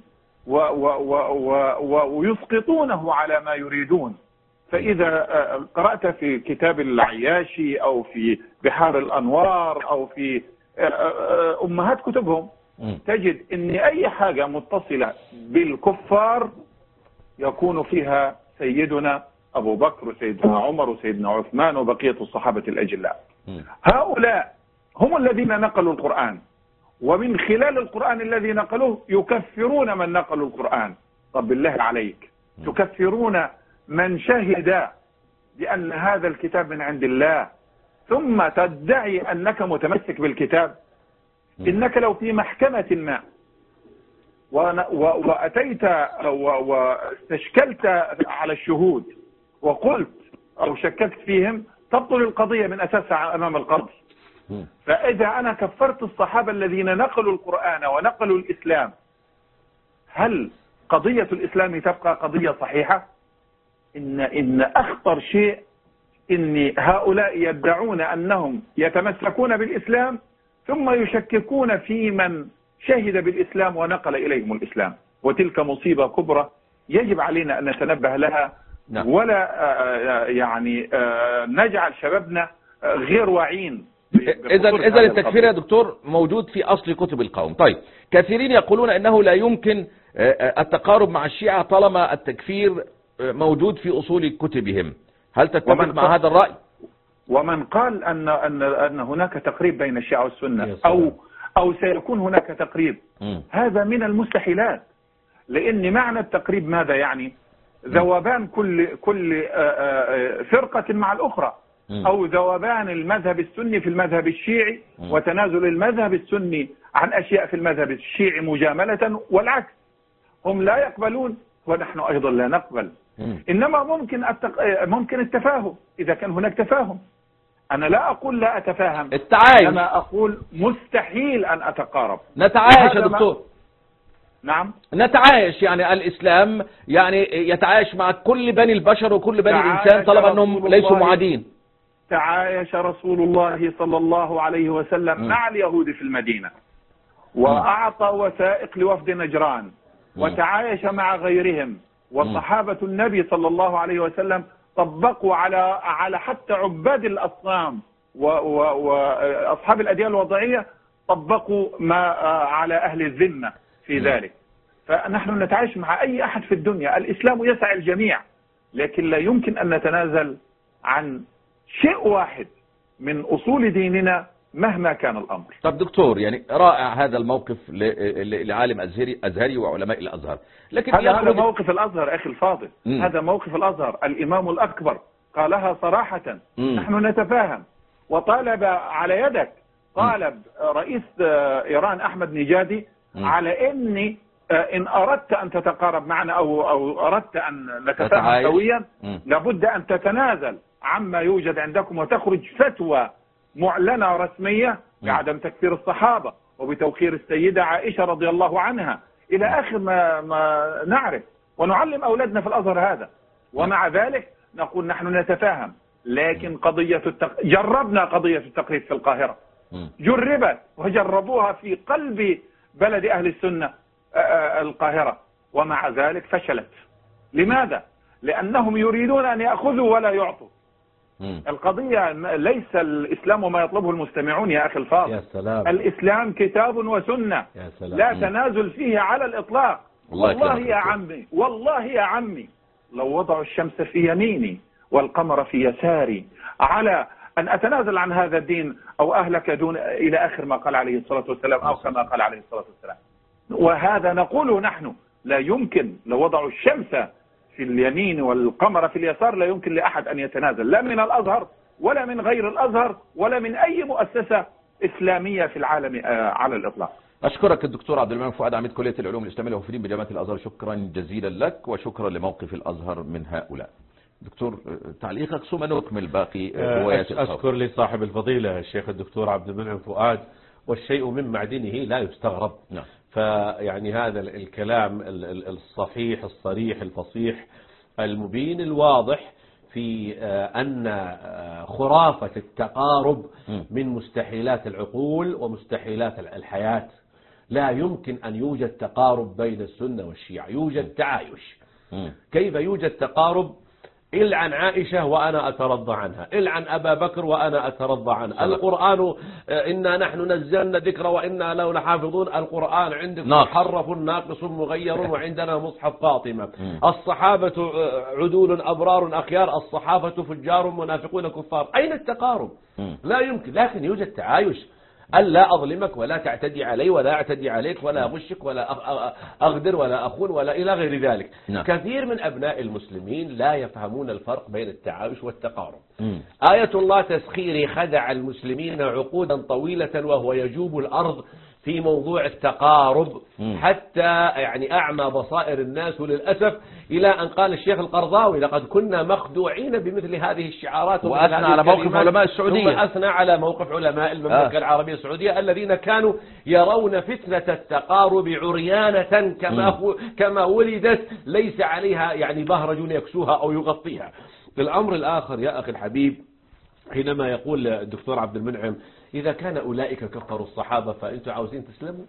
ويسقطونه على ما يريدون. فإذا قرأت في كتاب العياشي أو في بحار الأنوار أو في أمهات كتبهم تجد أن أي حاجة متصلة بالكفار يكون فيها سيدنا أبو بكر وسيدنا عمر وسيدنا عثمان وبقية الصحابة الأجلاء. هؤلاء هم الذين نقلوا القرآن، ومن خلال القرآن الذي نقلوه يكفرون من نقلوا القرآن. طب بالله عليك، تكفرون من شهد بأن هذا الكتاب من عند الله ثم تدعي أنك متمسك بالكتاب؟ إنك لو في محكمة ما وأتيت واستشكلت على الشهود وقلت أو شككت فيهم تبطل القضية من أساسها أمام القاضي. فإذا أنا كفرت الصحابة الذين نقلوا القرآن ونقلوا الإسلام، هل قضية الإسلام تبقى قضية صحيحة؟ إن إن أخطر شيء إن هؤلاء يدعون أنهم يتمسكون بالإسلام ثم يشككون في من شهد بالإسلام ونقل إليهم الإسلام، وتلك مصيبة كبرى يجب علينا أن نتنبه لها. نعم. ولا يعني نجعل شبابنا غير واعين. إذا إذا التكفير يا دكتور موجود في أصل كتب القوم. طيب، كثيرين يقولون أنه لا يمكن التقارب مع الشيعة طالما التكفير موجود في أصول كتبهم، هل تتفق مع هذا الرأي؟ ومن قال أن أن أن هناك تقريب بين الشيعة والسنة أو أو سيكون هناك تقريب، هذا من المستحيلات. لأن معنى التقريب ماذا يعني؟ ذوبان كل كل فرقة مع الأخرى، أو ذوبان المذهب السني في المذهب الشيعي، وتنازل المذهب السني عن أشياء في المذهب الشيعي مجاملة، والعكس. هم لا يقبلون ونحن أيضا لا نقبل. إنما ممكن التق... ممكن التفاهم إذا كان هناك تفاهم. أنا لا أقول لا أتفاهم، التعايش. أنا أقول مستحيل أن أتقارب. نتعايش يا دكتور. نعم نتعايش، يعني الإسلام يعني يتعايش مع كل بني البشر وكل بني الإنسان طالما أنهم ليسوا معادين. تعايش رسول الله صلى الله عليه وسلم م. مع اليهود في المدينة، وأعطى وثائق لوفد نجران، م. وتعايش مع غيرهم، وصحابة النبي صلى الله عليه وسلم طبقوا على على حتى عباد الأصنام وأصحاب الأديان الوضعية طبقوا ما على أهل الذمة في ذلك. فنحن نتعايش مع أي أحد في الدنيا. الإسلام يسع الجميع، لكن لا يمكن أن نتنازل عن شيء واحد من أصول ديننا مهما كان الأمر. طب دكتور، يعني رائع هذا الموقف لعالم أزهري أزهري وعلماء الأزهر، لكن هذا, هذا موقف الأزهر أخي الفاضل. م. هذا موقف الأزهر، الإمام الأكبر قالها صراحة. م. نحن نتفاهم، وطالب على يدك طالب م. رئيس إيران أحمد نجادي م. على إني إن أردت أن تتقارب معنا أو أو أردت أن نتفاهم سويا لابد أن تتنازل عما يوجد عندكم وتخرج فتوى معلنة رسمية بعدم تكفير الصحابة وبتوقير السيدة عائشة رضي الله عنها إلى آخر ما, ما نعرف، ونعلم أولادنا في الأزهر هذا. ومع ذلك نقول نحن نتفاهم، لكن قضية التق... جربنا قضية التقريب في القاهرة، جربت وجربوها في قلب بلد أهل السنة القاهرة، ومع ذلك فشلت. لماذا؟ لأنهم يريدون أن يأخذوا ولا يعطوا. القضية ليس الإسلام ما يطلبه المستمعون يا أخي الفاضل. يا سلام. الإسلام كتاب وسنة، يا سلام. لا تنازل فيه على الإطلاق. والله يا عمي، والله يا عمي لو وضعوا الشمس في يميني والقمر في يساري على أن أتنازل عن هذا الدين أو أهلك دون إلى آخر ما قال عليه الصلاة والسلام، أو كما قال عليه الصلاة والسلام. وهذا نقوله نحن، لا يمكن لو وضعوا الشمس في اليمين والقمر في اليسار لا يمكن لأحد أن يتنازل، لا من الأزهر ولا من غير الأزهر ولا من أي مؤسسة إسلامية في العالم على الإطلاق. أشكرك الدكتور عبد المنعم فؤاد، عميد كلية العلوم الإسلامية والمفيدين بجامعة الأزهر، شكرا جزيلا لك وشكرا لموقف الأزهر من هؤلاء. دكتور تعليقك ثم نكمل باقي روايات الصوت. أشكر لصاحب الفضيلة الشيخ الدكتور عبد المنعم فؤاد، والشيء من معدنه لا يستغرب. نعم. فيعني هذا الكلام الصحيح الصريح الفصيح المبين الواضح في أن خرافة التقارب من مستحيلات العقول ومستحيلات الحياة. لا يمكن أن يوجد تقارب بين السنة والشيعة، يوجد تعايش. كيف يوجد تقارب؟ إلعن عائشة وأنا أترضى عنها، إلعن أبا بكر وأنا أترضى عنها. القرآن إنا نحن نزلنا ذكر وإنا له لحافظون، القرآن عندك محرف ناقص مغير وعندنا مصحف فاطمة. الصحابة عدول أبرار أخيار، الصحابة فجار منافقون كفار. أين التقارب؟ لا يمكن. لكن يوجد تعايش، ألا أظلمك ولا تعتدي علي ولا أعتدي عليك ولا أغشك ولا أغدر ولا أخون ولا إلى غير ذلك. نعم. كثير من أبناء المسلمين لا يفهمون الفرق بين التعايش والتقارب. م. آية الله تسخيري خدع المسلمين عقودا طويلة وهو يجوب الأرض في موضوع التقارب، م. حتى يعني أعمى بصائر الناس للأسف، إلى أن قال الشيخ القرضاوي لقد كنا مخدوعين بمثل هذه الشعارات، وأثنى على موقف علماء السعودية، ثم أثنى على موقف علماء المملكة آه. العربية السعودية الذين كانوا يرون فتنة التقارب عريانة كما كما ولدت، ليس عليها يعني بهرج يكسوها أو يغطيها. الأمر الآخر يا أخي الحبيب، حينما يقول الدكتور عبد المنعم إذا كان أولئك كفروا الصحابة فأنتم عاوزين تسلموا؟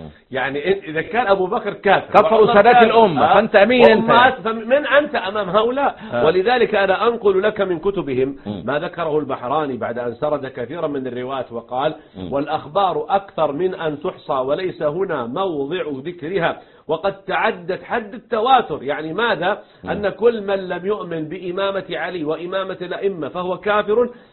يعني إذا كان أبو بكر كافر كفروا سادات الأمة فأنت مين أنت؟ من أنت أمام هؤلاء؟ آه. ولذلك أنا أنقل لك من كتبهم ما ذكره البحراني بعد أن سرد كثيرا من الروايات وقال والأخبار أكثر من أن تحصى وليس هنا موضع ذكرها، وقد تعدت حد التواتر. يعني ماذا؟ أن كل من لم يؤمن بإمامة علي وإمامة الأئمة فهو كافر،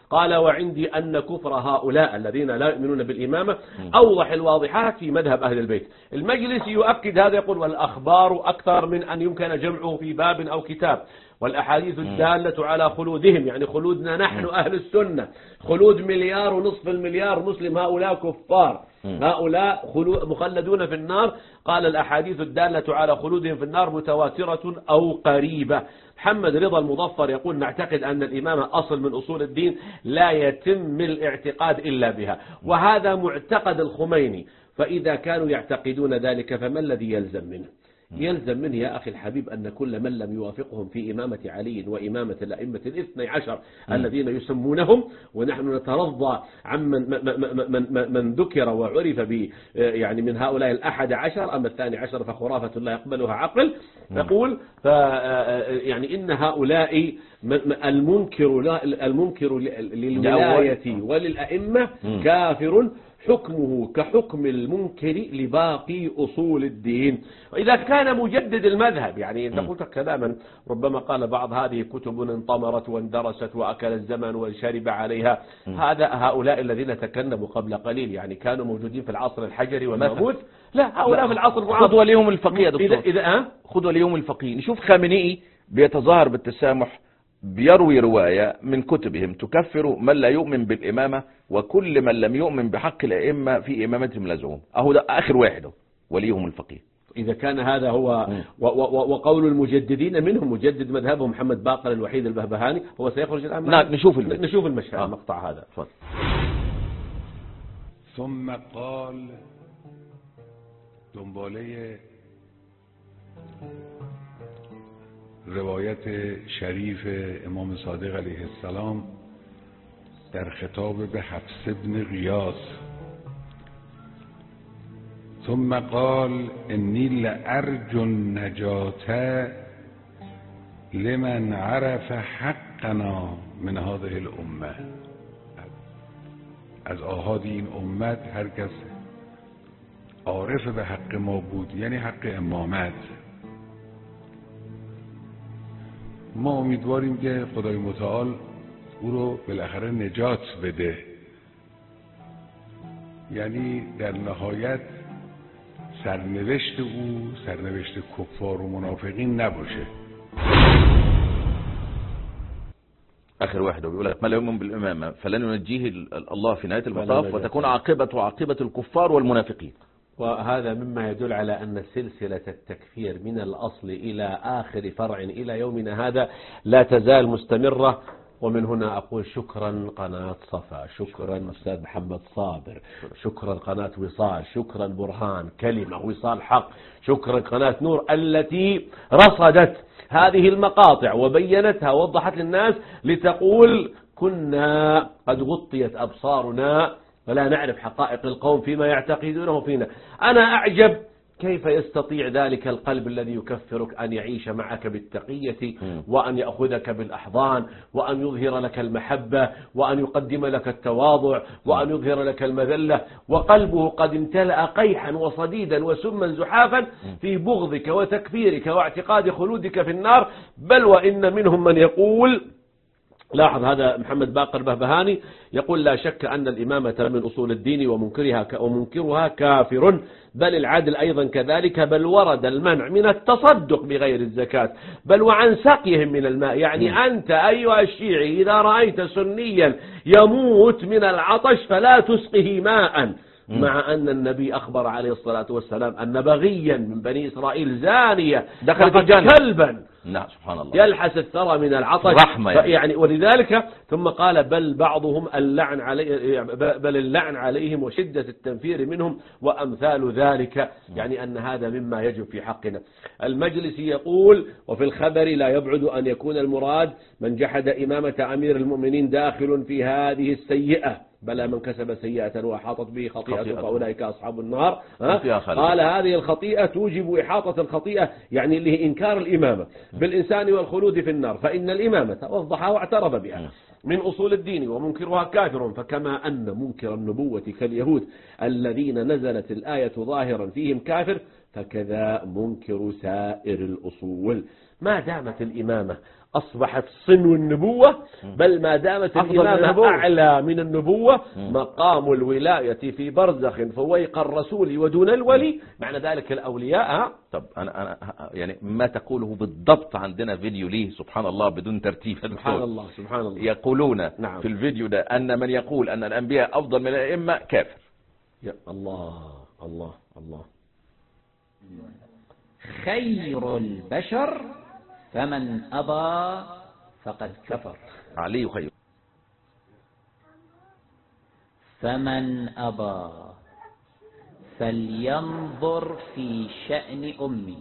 قال وعندي أن كفر هؤلاء الذين لا يؤمنون بالإمامة أوضح الواضحات في مذهب أهل البيت. المجلس يؤكد هذا، يقول والأخبار أكثر من أن يمكن جمعه في باب أو كتاب، والأحاديث الدالة على خلودهم، يعني خلودنا نحن أهل السنة، خلود مليار ونصف المليار مسلم هؤلاء كفار، هؤلاء مخلدون في النار. قال الأحاديث الدالة على خلودهم في النار متواترة أو قريبة. محمد رضا المظفر يقول نعتقد أن الإمامة أصل من أصول الدين لا يتم الاعتقاد إلا بها، وهذا معتقد الخميني. فإذا كانوا يعتقدون ذلك فما الذي يلزم منه؟ يلزم منه يا أخي الحبيب أن كل من لم يوافقهم في إمامة علي وإمامة الأئمة الاثني عشر الذين يسمونهم، ونحن نترضى عن من, من, من, من ذكر وعرف ب يعني من هؤلاء الأحد عشر، أما الثاني عشر فخرافة لا يقبلها عقل. نقول يعني إن هؤلاء المنكر المنكر للولاية وللأئمة كافر حكمه كحكم المنكر لباقي أصول الدين. وإذا كان مجدد المذهب، يعني أنت قلت كلاما ربما قال بعض هذه كتب انطمرت واندرست وأكل الزمن وشرب عليها، هذا هؤلاء الذين تكلموا قبل قليل يعني كانوا موجودين في العصر الحجري والماموث، لا هؤلاء في العصر المعاصر. خذ وليهم الفقيه يا دكتور، إذا إذا خذ وليهم الفقيه. نشوف خامنئي بيتظاهر بالتسامح، بيروي رواية من كتبهم تكفر من لا يؤمن بالإمامة وكل من لم يؤمن بحق الأئمة في إمامتهم لزوم. أهو ده آخر واحد وليهم الفقيه. إذا كان هذا هو وقول المجددين منهم مجدد مذهبهم محمد باقر الوحيد البهبهاني، هو سيخرج الآن. نعم نشوف المشهد. نشوف المشهد آه. المقطع هذا. فضل. ثم قال دنباله روایت شریف امام صادق علیه السلام در خطاب به حفص بن غیاث، ثم قال انی لأرجو النجاة لمن عرف حقنا من هذه الامه. از آحاد این امت هر کس عارف به حق ما بود، یعنی حق امامت. ما امیدواریم که خدای متعال او رو بالاخره نجات بده، یعنی در نهایت سرنوشت او سرنوشت کفار و منافقین نباشه. آخر واحد بيقول لك ما لا يؤمن بالإمامة فلن ينجيه الله في نهاية المطاف وتكون عاقبة عاقبة الكفار والمنافقين. وهذا مما يدل على أن سلسلة التكفير من الأصل إلى آخر فرع إلى يومنا هذا لا تزال مستمرة. ومن هنا أقول شكرا قناة صفا، شكرا أستاذ محمد صابر، شكرا قناة وصال، شكرا برهان كلمة وصال حق، شكرا قناة نور التي رصدت هذه المقاطع وبينتها ووضحت للناس لتقول كنا قد غطيت أبصارنا ولا نعرف حقائق القوم فيما يعتقدونه فينا. أنا أعجب كيف يستطيع ذلك القلب الذي يكفرك أن يعيش معك بالتقية وأن يأخذك بالأحضان وأن يظهر لك المحبة وأن يقدم لك التواضع وأن يظهر لك المذلة، وقلبه قد امتلأ قيحا وصديدا وسما زحافا في بغضك وتكفيرك واعتقاد خلودك في النار. بل وإن منهم من يقول، لاحظ هذا محمد باقر بهبهاني يقول لا شك أن الإمامة من أصول الدين ومنكرها ومنكرها كافر، بل العدل أيضا كذلك، بل ورد المنع من التصدق بغير الزكاة، بل وعن سقيهم من الماء. يعني أنت أيها الشيعي إذا رأيت سنيا يموت من العطش فلا تسقه ماء، مع أن النبي أخبر عليه الصلاة والسلام أن بغيا من بني إسرائيل زانية دخلت الجنة كلبا نعم سبحان الله يلحس الثرى من العطش رحمة يعني. يعني ولذلك ثم قال بل بعضهم اللعن علي بل اللعن عليهم وشدة التنفير منهم وأمثال ذلك، يعني أن هذا مما يجب في حقنا. المجلس يقول وفي الخبر لا يبعد أن يكون المراد من جحد إمامة أمير المؤمنين داخل في هذه السيئة، بلى من كسب سيئة وأحاطت به خطيئة فأولئك أصحاب النار. قال هذه الخطيئة توجب إحاطة الخطيئة، يعني اللي هي إنكار الإمامة بالإنسان والخلود في النار، فإن الإمامة وضحها واعترف بها من أصول الدين ومنكرها كافر. فكما أن منكر النبوة كاليهود الذين نزلت الآية ظاهرا فيهم كافر، هكذا منكر سائر الأصول. ما دامت الإمامة أصبحت صنو النبوة، بل ما دامت الإمامة أعلى من النبوة، مقام الولاية في برزخ فويق الرسول ودون الولي، معنى ذلك الأولياء. طب أنا أنا يعني ما تقوله بالضبط، عندنا فيديو ليه سبحان الله بدون ترتيب، سبحان الله سبحان الله يقولون نعم. في الفيديو ده أن من يقول أن الأنبياء أفضل من الأئمة كافر. يا الله الله الله. خير البشر فمن أبى فقد كفر. علي خير. فمن أبى فلينظر في شأن أمه.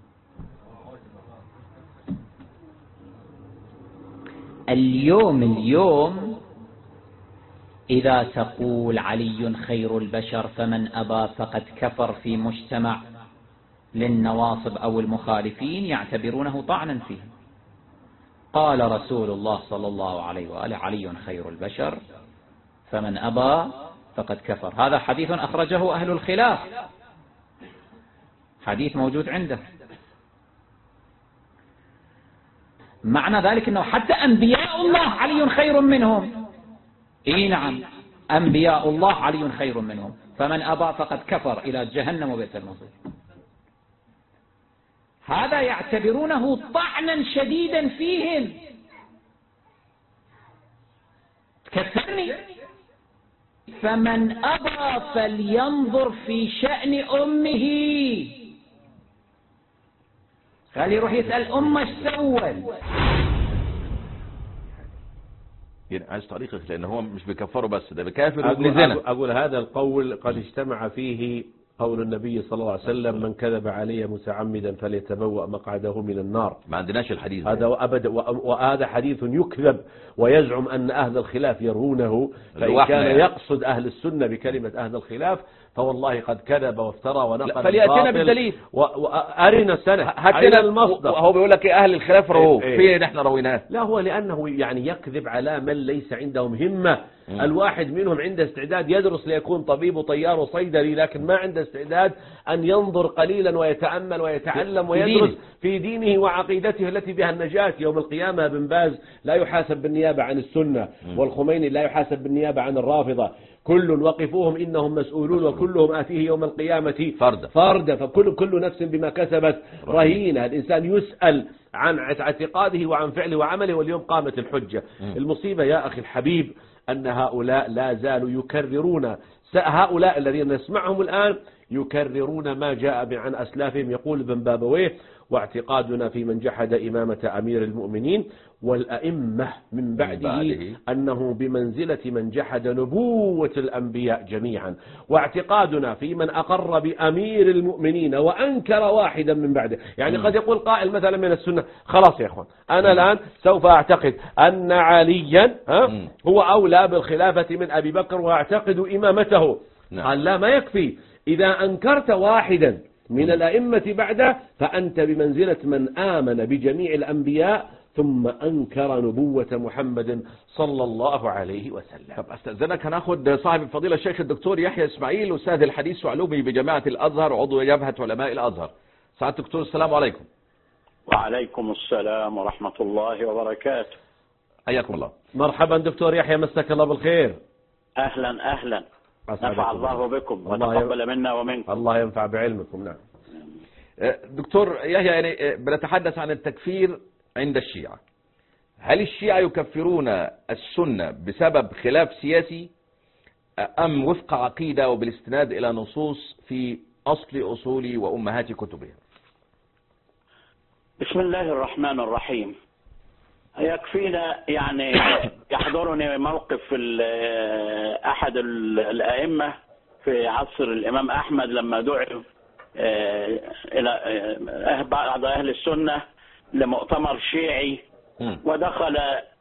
اليوم اليوم إذا تقول علي خير البشر فمن أبى فقد كفر في مجتمع للنواصب أو المخالفين يعتبرونه طعنا فيه. قال رسول الله صلى الله عليه وآله علي خير البشر فمن أبى فقد كفر. هذا حديث أخرجه أهل الخلاف، حديث موجود عنده. معنى ذلك أنه حتى أنبياء الله علي خير منهم. إيه نعم، أنبياء الله علي خير منهم. فمن أبى فقد كفر إلى جهنم وبئس المصير. هذا يعتبرونه طعنا شديدا فيهم. تكثرني. فمن أبى فلينظر في شأن أمه. خلي يروح يسأل أمه ايش سوت. يعني عايز طريقك، لأن هو مش بيكفره بس، ده بكافر أقول, وابن زنا. أقول هذا القول قد اجتمع فيه قول النبي صلى الله عليه وسلم من كذب علي متعمدا فليتبوأ مقعده من النار. ما عندناش الحديث هذا وأبدا، وهذا حديث يكذب ويزعم أن أهل الخلاف يرونه، فإن كان يعني يقصد أهل السنة بكلمة أهل الخلاف فوالله قد كذب وافترى ونقل. فليأتنا بالدليل وأرنا السنة حتى المصدر. وهو بيقول لك أهل الخلاف روه إيه إيه. فين احنا رويناه؟ لا، هو لأنه يعني يكذب على من ليس عندهم همة. م. الواحد منهم عنده استعداد يدرس ليكون طبيب وطيار وصيدلي، لكن ما عنده استعداد أن ينظر قليلا ويتأمل ويتعلم ويدرس في دينه وعقيدته التي بها النجاة. يوم القيامة ابن باز لا يحاسب بالنيابة عن السنة، م. والخميني لا يحاسب بالنيابة عن الرافضة. كل وقفوهم إنهم مسؤولون وكلهم آتيه يوم القيامة فردا فردا فكل كل نفس بما كسبت رهينة. الإنسان يسأل عن اعتقاده وعن فعله وعمله، واليوم قامت الحجة. م. المصيبة يا أخي الحبيب أن هؤلاء لا زالوا يكررون، هؤلاء الذين نسمعهم الآن يكررون ما جاء عن أسلافهم. يقول ابن بابويه: واعتقادنا في من جحد إمامة أمير المؤمنين والأئمة من بعده أنه بمنزلة من جحد نبوة الأنبياء جميعا، واعتقادنا في من أقر بأمير المؤمنين وأنكر واحدا من بعده. يعني قد يقول قائل مثلا من السنة: خلاص يا إخوان، أنا الآن سوف أعتقد أن عليا هو أولى بالخلافة من أبي بكر وأعتقد إمامته. قال: لا، ما يكفي. إذا أنكرت واحدا من الأئمة بعده فأنت بمنزلة من آمن بجميع الأنبياء ثم أنكر نبوة محمد صلى الله عليه وسلم. طب أستأذنك، هناخد صاحب الفضيلة الشيخ الدكتور يحيى إسماعيل، أستاذ الحديث وعلومه بجامعة الأزهر، عضو جبهة علماء الأزهر. سعادة الدكتور، السلام عليكم. وعليكم السلام ورحمة الله وبركاته. حياكم الله. مرحبا دكتور يحيى، مساك الله بالخير. أهلا أهلا، نفع الله بكم وتقبل منا ومنكم. الله ينفع بعلمكم. نعم دكتور يحيى، يعني بنتحدث عن التكفير عند الشيعة. هل الشيعة يكفرون السنة بسبب خلاف سياسي أم وفق عقيدة وبالاستناد إلى نصوص في أصل أصول وأمهات كتبهم؟ بسم الله الرحمن الرحيم. يكفينا يعني يحضرني موقف أحد الأئمة في عصر الإمام أحمد لما دعوا إلى بعض أهل السنة لمؤتمر شيعي، ودخل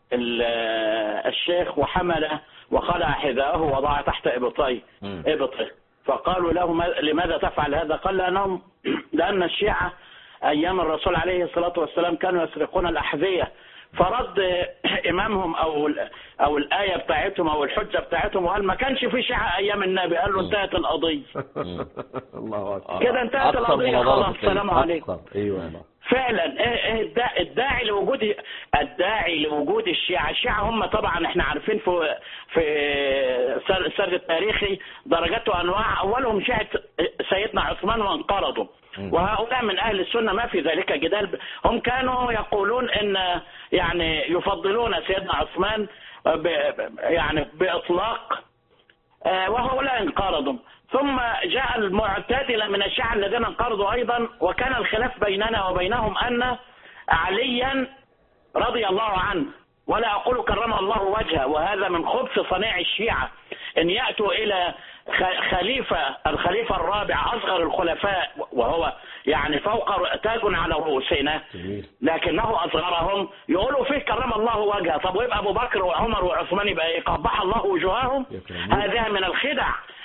الشيخ وحمله وخلع حذاءه وضع تحت إبطيه إبطه، فقالوا له: لماذا تفعل هذا؟ قال: لأنهم لأن الشيعة أيام الرسول عليه الصلاة والسلام كانوا يسرقون الأحذية، فرد إمامهم أو أو الآية بتاعتهم أو الحجة بتاعتهم وقال ما كانش في شيعة أيام النبي، قال له انتهت القضية. الله أكبر. كده انتهت القضية خلاص، السلام عليكم. أيوة. فعلا الداعي لوجود الداعي لوجود الشيعة، الشيعة هم طبعا احنا عارفين في في السرد التاريخي درجات وانواع، اولهم شيعة سيدنا عثمان وانقرضوا، وهؤلاء من اهل السنة ما في ذلك جدال، هم كانوا يقولون ان يعني يفضلون سيدنا عثمان يعني باطلاق، وهؤلاء انقرضوا. ثم جاء المعتدلة من الشيعة الذين انقرضوا أيضا، وكان الخلاف بيننا وبينهم أن عليا رضي الله عنه، ولا أقول كرم الله وجهه، وهذا من خبث صنيع الشيعة، أن يأتوا إلى خليفة الخليفة الرابع أصغر الخلفاء، وهو يعني فوق تاج على رؤوسنا، لكنه أصغرهم، يقولوا فيه كرم الله وجهه. طب ويبقى أبو بكر وعمر وعثمان يبقى قبح الله وجوههم؟ هذا من الخدع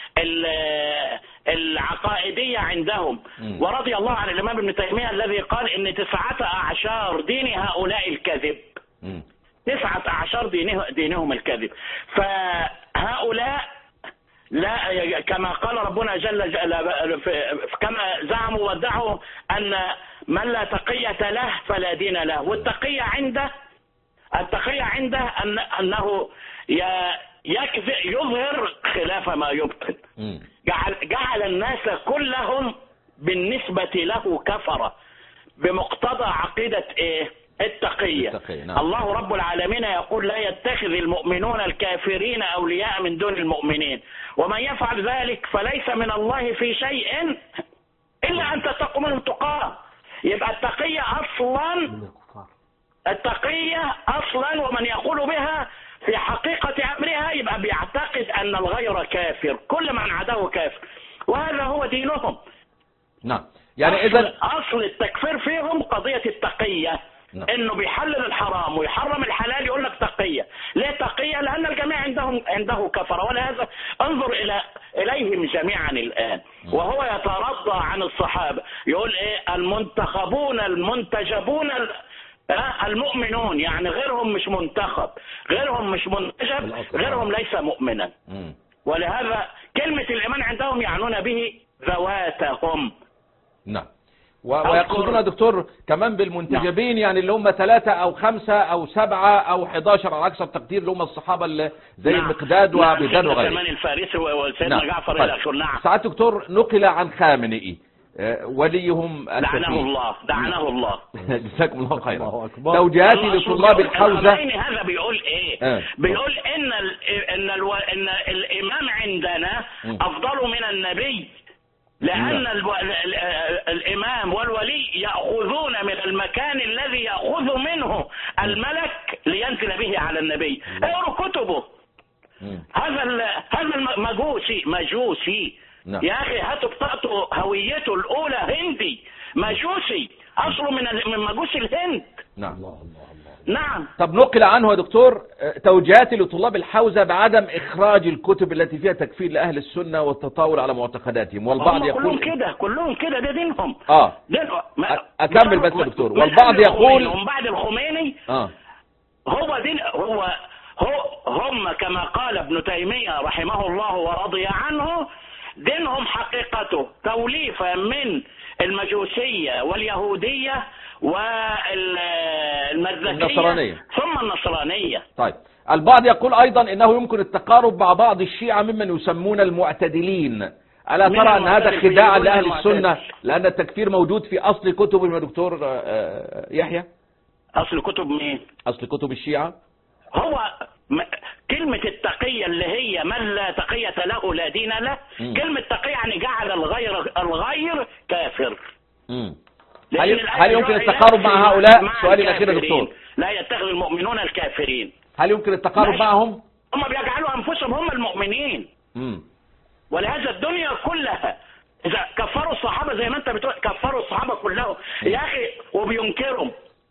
العقائدية عندهم. ورضي الله عن الإمام ابن تيمية الذي قال إن تسعة أعشار دين هؤلاء الكذب، تسعة أعشار دينه دينهم الكذب. فهؤلاء لا، كما قال ربنا جل جلاله كما زعموا وادعوا أن من لا تقية له فلا دين له، والتقية عنده التقية عنده أن أنه يكذب يظهر خلاف ما يبطن. جعل, جعل الناس كلهم بالنسبة له كفرة بمقتضى عقيدة ايه؟ التقية. التقية. نعم. الله رب العالمين يقول لا يتخذ المؤمنون الكافرين أولياء من دون المؤمنين، ومن يفعل ذلك فليس من الله في شيء إلا أن تتقوا منهم تقاه. يبقى التقية أصلا التقية أصلا ومن يقول بها في حقيقة أمرها يبقى بيعتقد أن الغير كافر، كل من عداه كافر، وهذا هو دينهم. نعم. يعني إذا أصل التكفير فيهم قضية التقية. نعم. إنه بيحلل الحرام ويحرم الحلال، يقول لك تقية. ليه تقية؟ لأن الجميع عندهم عنده كفر. ولهذا انظر إلى إليهم جميعا الآن وهو يترضى عن الصحابة، يقول إيه؟ المنتخبون المنتجبون المؤمنون، يعني غيرهم مش منتخب، غيرهم مش منتجب، غيرهم ليس مؤمنا. ولهذا كلمة الإيمان عندهم يعنون به ذواتهم. نعم. ويقصدون يا دكتور كمان بالمنتجبين، نعم. يعني اللي هم ثلاثة أو خمسة أو سبعة أو حداشر على أكثر تقدير، اللي هم الصحابة اللي زي نعم. المقداد وعبدان وغيره. كمان الفارسي وسيدنا نعم. جعفر طيب. إلى آخره. نعم. ساعات دكتور نقل عن خامنئي وليهم دعناه الله دعناه الله جزاكم الله خيرا. توجيهاتي لطلاب الحوزة هذا بيقول ايه؟ آه. بيقول ان ال ان ال ان الامام عندنا افضل من النبي، لان ال ال الامام والولي ياخذون من المكان الذي ياخذ منه الملك لينزل به على النبي. اقروا كتبه. هذا هذا المجوسي مجوسي نعم. يا أخي هاتوا بطاقته هويته الأولى هندي مجوسي، أصله من من مجوس الهند. نعم. الله الله الله. نعم. طب نقل عنه يا دكتور توجيهاتي لطلاب الحوزة بعدم إخراج الكتب التي فيها تكفير لأهل السنة والتطاول على معتقداتهم، والبعض يقول كلهم كده كلهم كده ده دينهم. اه دين... أكمل بس يا دكتور. والبعض يقول ومن بعد الخميني اه هو دين هو هو هم كما قال ابن تيمية رحمه الله ورضي عنه، دينهم حقيقته توليفة من المجوسية واليهودية والمزدكية ثم النصرانية. طيب البعض يقول أيضا إنه يمكن التقارب مع بعض الشيعة ممن يسمون المعتدلين. ألا ترى أن هذا خداع لأهل السنة لأن التكفير موجود في أصل كتب يا دكتور يحيى؟ أصل كتب مين؟ أصل كتب الشيعة. هو كلمة التقية اللي هي من لا تقية له لا دين له، م. كلمة تقية يعني جعل الغير الغير كافر. هل, هل يمكن التقارب مع هؤلاء؟ سؤالي الأخير يا دكتور. لا يتخذ المؤمنون الكافرين. هل يمكن التقارب معهم؟ هم بيجعلوا أنفسهم هم المؤمنين. م. ولهذا الدنيا كلها إذا كفروا الصحابة زي ما أنت بتقول كفروا الصحابة كلهم م. يا أخي، وبينكروا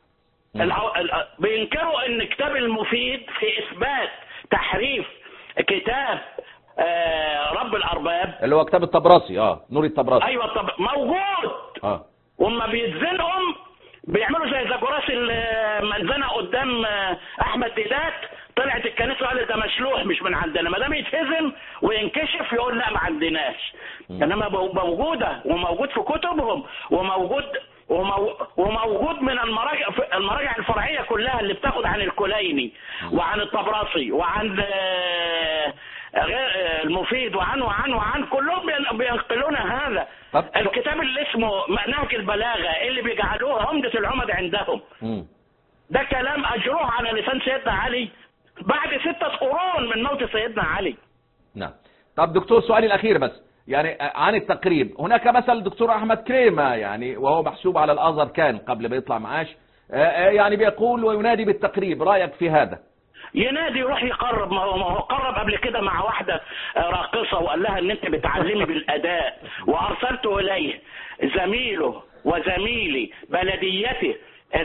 بينكروا ان كتاب المفيد في اثبات تحريف كتاب آه رب الارباب اللي هو كتاب الطبراسي اه نور الطبراسي. ايوه طب موجود اه وما بيتزنهم بيعملوا زي زجراس المنزنه قدام ايام احمد ديدات طلعت الكنيسه وقالت ده مشلوح مش من عندنا، ما دام يتهزم وينكشف يقول لا ما عندناش. انما موجوده وموجود في كتبهم وموجود وموجود من المراجع المراجع الفرعيه كلها اللي بتاخد عن الكليني وعن الطبرسي وعن غير المفيد وعن وعن وعن كلهم بينقلون هذا. الكتاب اللي اسمه نهج البلاغه اللي بيجعلوه عمده العمد عندهم ده كلام اجروه على لسان سيدنا علي بعد ستة قرون من موت سيدنا علي. نعم. طب دكتور سؤالي الاخير بس يعني عن التقريب، هناك مثل الدكتور احمد كريمة يعني وهو محسوب على الازهر كان قبل ما يطلع معاش يعني بيقول وينادي بالتقريب، رايك في هذا؟ ينادي يروح يقرب، ما هو ما هو قرب قبل كده مع واحده راقصه وقال لها ان انت بتعلمي بالاداء، وارسلت اليه زميله وزميلي بلديته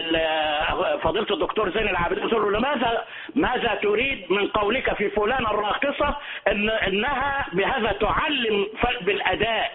فضيلة الدكتور زين العابدين، قلت له لماذا ماذا تريد من قولك في فلانة الراقصة ان انها بهذا تعلم بالاداء؟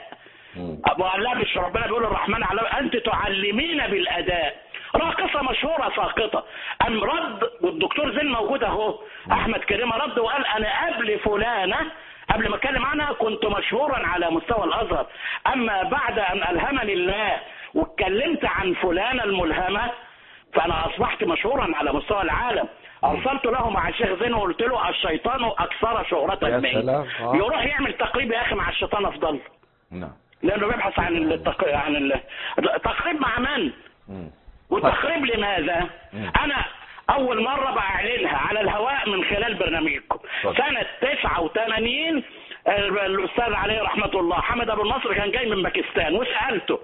وقال لها مش ربنا بيقول الرحمن على انت تعلمين بالاداء، راقصة مشهورة ساقطة. ام رد والدكتور زين موجود اهو، احمد كريمة رد وقال انا قبل فلانة قبل ما اتكلم عنها كنت مشهورا على مستوى الازهر، اما بعد ان الهمني الله واتكلمت عن فلانة الملهمة فانا اصبحت مشهورا على مستوى العالم. ارسلت له مع الشيخ زين وقلت له الشيطان اكثر شهرة مني، يروح يعمل تقريب يا اخي مع الشيطان افضل. نعم. لانه بيبحث عن التق... عن التقريب مع من؟ والتقريب لماذا؟ انا اول مرة باعلنها على الهواء من خلال برنامجكم سنة تسعة وثمانين. الاستاذ عليه رحمة الله حمد ابو النصر كان جاي من باكستان وسألته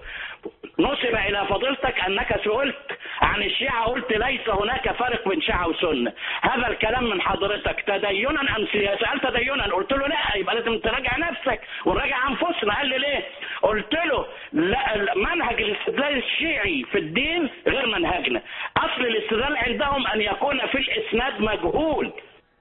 نسب الى فضيلتك انك سئلت عن الشيعة قلت ليس هناك فرق بين شيعة وسنة، هذا الكلام من حضرتك تدينا ام سياسة؟ قال تدينا. قلت له لا يبقى لازم تراجع نفسك ونراجع انفسنا. قال لي ليه؟ قلت له لا، منهج الاستدلال الشيعي في الدين غير منهجنا، اصل الاستدلال عندهم ان يكون في الاسناد مجهول،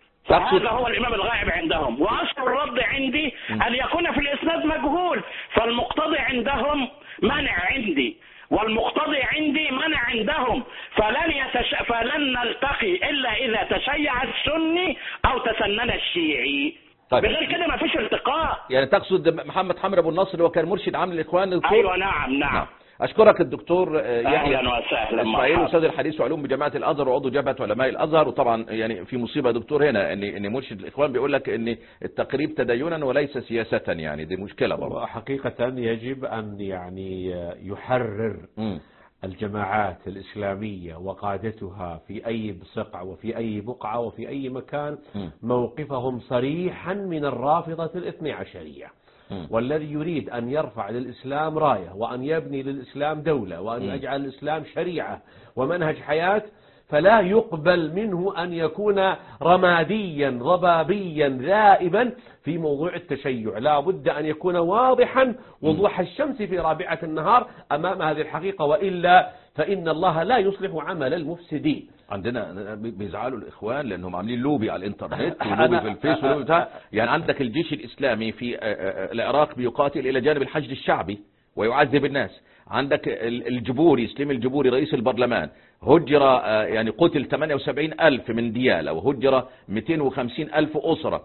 هذا هو الامام الغائب عندهم، واصل الرد عندي ان يكون في الاسناد مجهول، فالمقتضي عندهم منع عندي والمقتضي عندي منع عندهم، فلن يتش... فلن نلتقي الا اذا تشيع السني او تسنن الشيعي. طيب. بغير كده ما فيش التقاء. يعني تقصد محمد حمد ابو النصر هو كان مرشد عام للاخوان الدكتور؟ ايوه نعم نعم, نعم. أشكرك الدكتور يحيى أهلا وسهلا إسماعيل أستاذ الحديث وعلوم بجامعة الأزهر وعضو جبهة علماء الأزهر. وطبعا يعني في مصيبة دكتور هنا إن إن مرشد الإخوان بيقول لك إن التقريب تدينا وليس سياسة، يعني دي مشكلة برضه. حقيقة يجب أن يعني يحرر م. الجماعات الإسلامية وقادتها في أي بصقع وفي أي بقعة وفي أي مكان م. موقفهم صريحا من الرافضة الاثني عشرية، والذي يريد أن يرفع للإسلام راية وأن يبني للإسلام دولة وأن يجعل الإسلام شريعة ومنهج حياة، فلا يقبل منه أن يكون رماديا ضبابيا ذائبا في موضوع التشيع. لا بد أن يكون واضحا وضوح الشمس في رابعة النهار أمام هذه الحقيقة، وإلا فإن الله لا يصلح عمل المفسدين. عندنا بيزعلوا الإخوان لأنهم عاملين لوبي على الإنترنت ولوبي في الفيس ولوبي بتاع. يعني عندك الجيش الإسلامي في العراق بيقاتل إلى جانب الحشد الشعبي ويعذب الناس. عندك الجبوري سليم الجبوري رئيس البرلمان هجر يعني قتل ثمانية وسبعين ألف من ديالى، وهجر مئتين وخمسين ألف أسرة،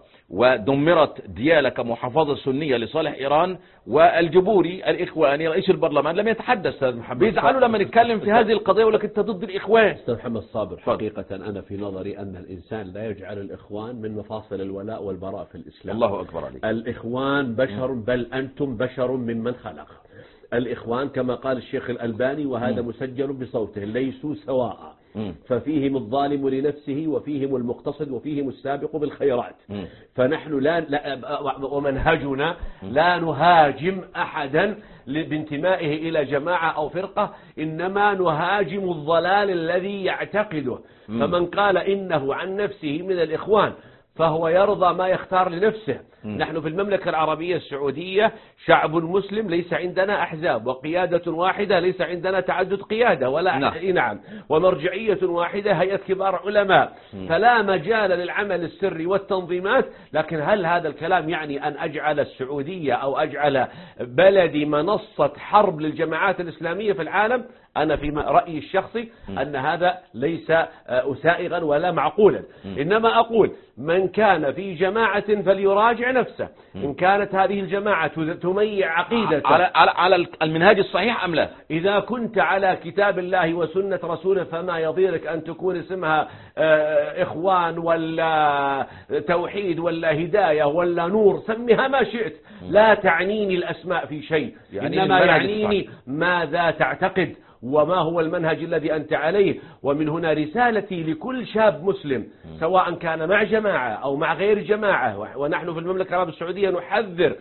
ودمرت ديالى كمحافظة سنية لصالح إيران. والجبوري الإخواني رئيس البرلمان لم يتحدث. بيزعلوا لما نتكلم في هذه القضية يقول لك أنت ضد الإخوان. أستاذ محمد صابر، حقيقة أنا في نظري أن الإنسان لا يجعل الإخوان من مفاصل الولاء والبراء في الإسلام. الله أكبر عليك. الإخوان بشر، بل أنتم بشر ممن خلق. الإخوان كما قال الشيخ الألباني وهذا م. مسجل بصوته ليسوا سواء، م. ففيهم الظالم لنفسه وفيهم المقتصد وفيهم السابق بالخيرات. م. فنحن لا, لا ومنهجنا م. لا نهاجم أحدا بانتمائه إلى جماعة أو فرقة، إنما نهاجم الضلال الذي يعتقده. م. فمن قال إنه عن نفسه من الإخوان فهو يرضى ما يختار لنفسه، نحن في المملكة العربية السعودية شعب مسلم، ليس عندنا أحزاب، وقيادة واحدة، ليس عندنا تعدد قيادة ولا نعم, نعم. ومرجعية واحدة، هيئة كبار علماء، فلا مجال للعمل السري والتنظيمات. لكن هل هذا الكلام يعني أن أجعل السعودية أو أجعل بلدي منصة حرب للجماعات الإسلامية في العالم؟ أنا في رأيي الشخصي أن هذا ليس سائغا ولا معقولا. إنما أقول من كان في جماعة فليراجع نفسه، إن كانت هذه الجماعة تميع عقيدته على, على, على المنهاج الصحيح أم لا. إذا كنت على كتاب الله وسنة رسوله فما يضيرك أن تكون اسمها إخوان ولا توحيد ولا هداية ولا نور، سميها ما شئت، لا تعنيني الأسماء في شيء، يعني إنما يعنيني ماذا تعتقد وما هو المنهج الذي أنت عليه. ومن هنا رسالتي لكل شاب مسلم سواء كان مع جماعة أو مع غير جماعة، ونحن في المملكة العربية السعودية نحذر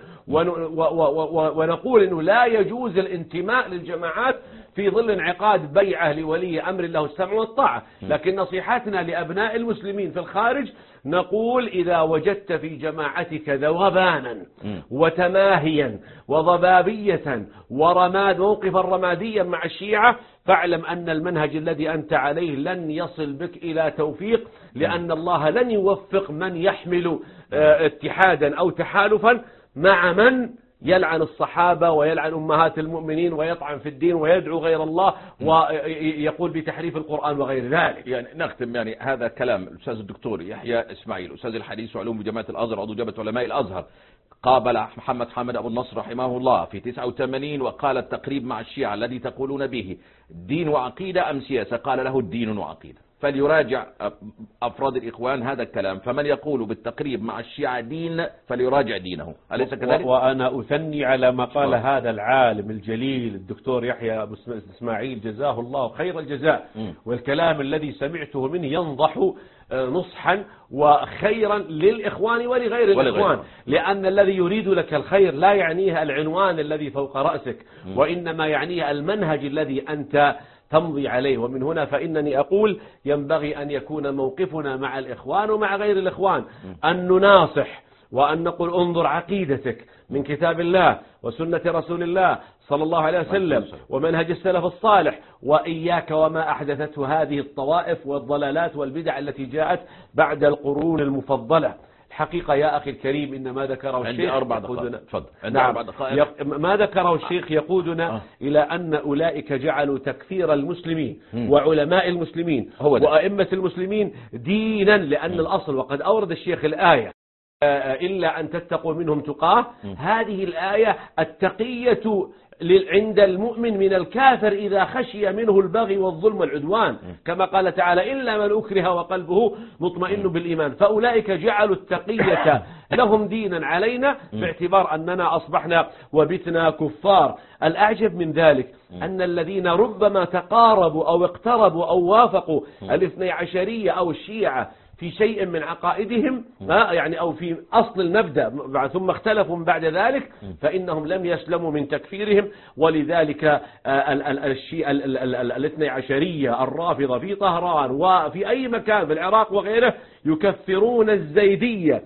ونقول أنه لا يجوز الانتماء للجماعات في ظل انعقاد بيعة لولي أمر الله السمع والطاعة. لكن نصيحتنا لأبناء المسلمين في الخارج نقول إذا وجدت في جماعتك ذوبانا وتماهيا وضبابية ورماد موقفا رماديا مع الشيعة، فاعلم أن المنهج الذي أنت عليه لن يصل بك إلى توفيق، لأن الله لن يوفق من يحمل اتحادا أو تحالفا مع من يلعن الصحابة ويلعن أمهات المؤمنين ويطعن في الدين ويدعو غير الله ويقول بتحريف القرآن وغير ذلك. يعني نختم يعني هذا كلام الأستاذ الدكتور يحيى إسماعيل، أستاذ الحديث وعلوم بجامعة الأزهر، عضو جبهة علماء الأزهر، قابل محمد حامد أبو النصر رحمه الله في تسعة وثمانين وقال التقريب مع الشيعة الذي تقولون به دين وعقيدة أم سياسة؟ قال له الدين وعقيدة. فليراجع أفراد الإخوان هذا الكلام، فمن يقول بالتقريب مع الشيعة دين فليراجع دينه، أليس كذلك؟ وأنا أثني على ما قال هذا العالم الجليل الدكتور يحيى أبو إسماعيل جزاه الله خير الجزاء، والكلام الذي سمعته منه ينضح نصحا وخيرا للإخوان ولغير الإخوان، لأن الذي يريد لك الخير لا يعنيه العنوان الذي فوق رأسك، وإنما يعنيه المنهج الذي أنت تمضي عليه. ومن هنا فإنني أقول ينبغي أن يكون موقفنا مع الإخوان ومع غير الإخوان أن نناصح وأن نقول انظر عقيدتك من كتاب الله وسنة رسول الله صلى الله عليه وسلم ومنهج السلف الصالح، وإياك وما أحدثته هذه الطوائف والضلالات والبدع التي جاءت بعد القرون المفضلة. حقيقة يا أخي الكريم إن ما ذكره الشيخ أربع يقودنا نعم ما ذكره الشيخ يقودنا آه. إلى أن أولئك جعلوا تكفير المسلمين م. وعلماء المسلمين وأئمة المسلمين دينا، لأن م. الأصل وقد أورد الشيخ الآية إلا أن تتقوا منهم تقاه. هذه الآية التقية عند المؤمن من الكافر إذا خشي منه البغي والظلم والعدوان، كما قال تعالى إلا من أكره وقلبه مطمئن بالإيمان. فأولئك جعلوا التقية لهم دينا علينا باعتبار أننا أصبحنا وبتنا كفار. الأعجب من ذلك أن الذين ربما تقاربوا أو اقتربوا أو وافقوا الاثني عشرية أو الشيعة في شيء من عقائدهم يعني أو في أصل المبدأ ثم اختلفوا من بعد ذلك، فإنهم لم يسلموا من تكفيرهم. ولذلك الشيء الاثني عشرية الرافضة في طهران وفي أي مكان في العراق وغيره يكفرون الزيدية،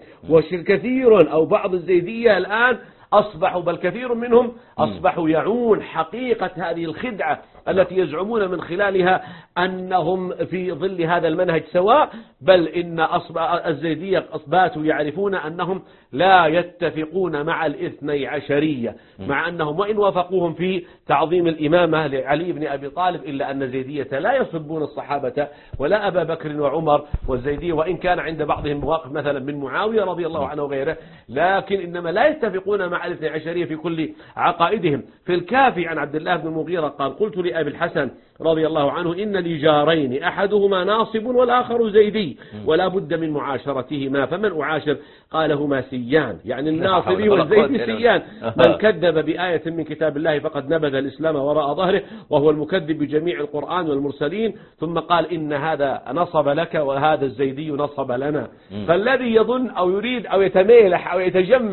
وكثير أو بعض الزيدية الآن أصبحوا بل كثير منهم أصبحوا يعون حقيقة هذه الخدعة التي يزعمون من خلالها أنهم في ظل هذا المنهج سواء، بل إن الزيدية أصباتوا يعرفون أنهم لا يتفقون مع الاثني عشرية، مع أنهم وإن وافقوهم في تعظيم الإمامة لعلي بن أبي طالب، إلا أن الزيدية لا يسبون الصحابة ولا أبا بكر وعمر والزيدية، وإن كان عند بعضهم مواقف مثلا من معاوية رضي الله عنه وغيره، لكن إنما لا يتفقون مع الاثني عشرية في كل عقائدهم. في الكافي عن عبد الله بن المغيرة قال قلت لأبي الحسن رضي الله عنه إن لي جارين أحدهما ناصب والآخر زيدي ولا بد من معاشرتهما فمن أعاشر؟ قال هما سيان، يعني الناصبي والزيدي سيان. من كذب بآية من كتاب الله فقد نبذ الإسلام وراء ظهره وهو المكذب بجميع القرآن والمرسلين. ثم قال إن هذا نصب لك وهذا الزيدي نصب لنا. فالذي يظن أو يريد أو يتميلح أو يتجمل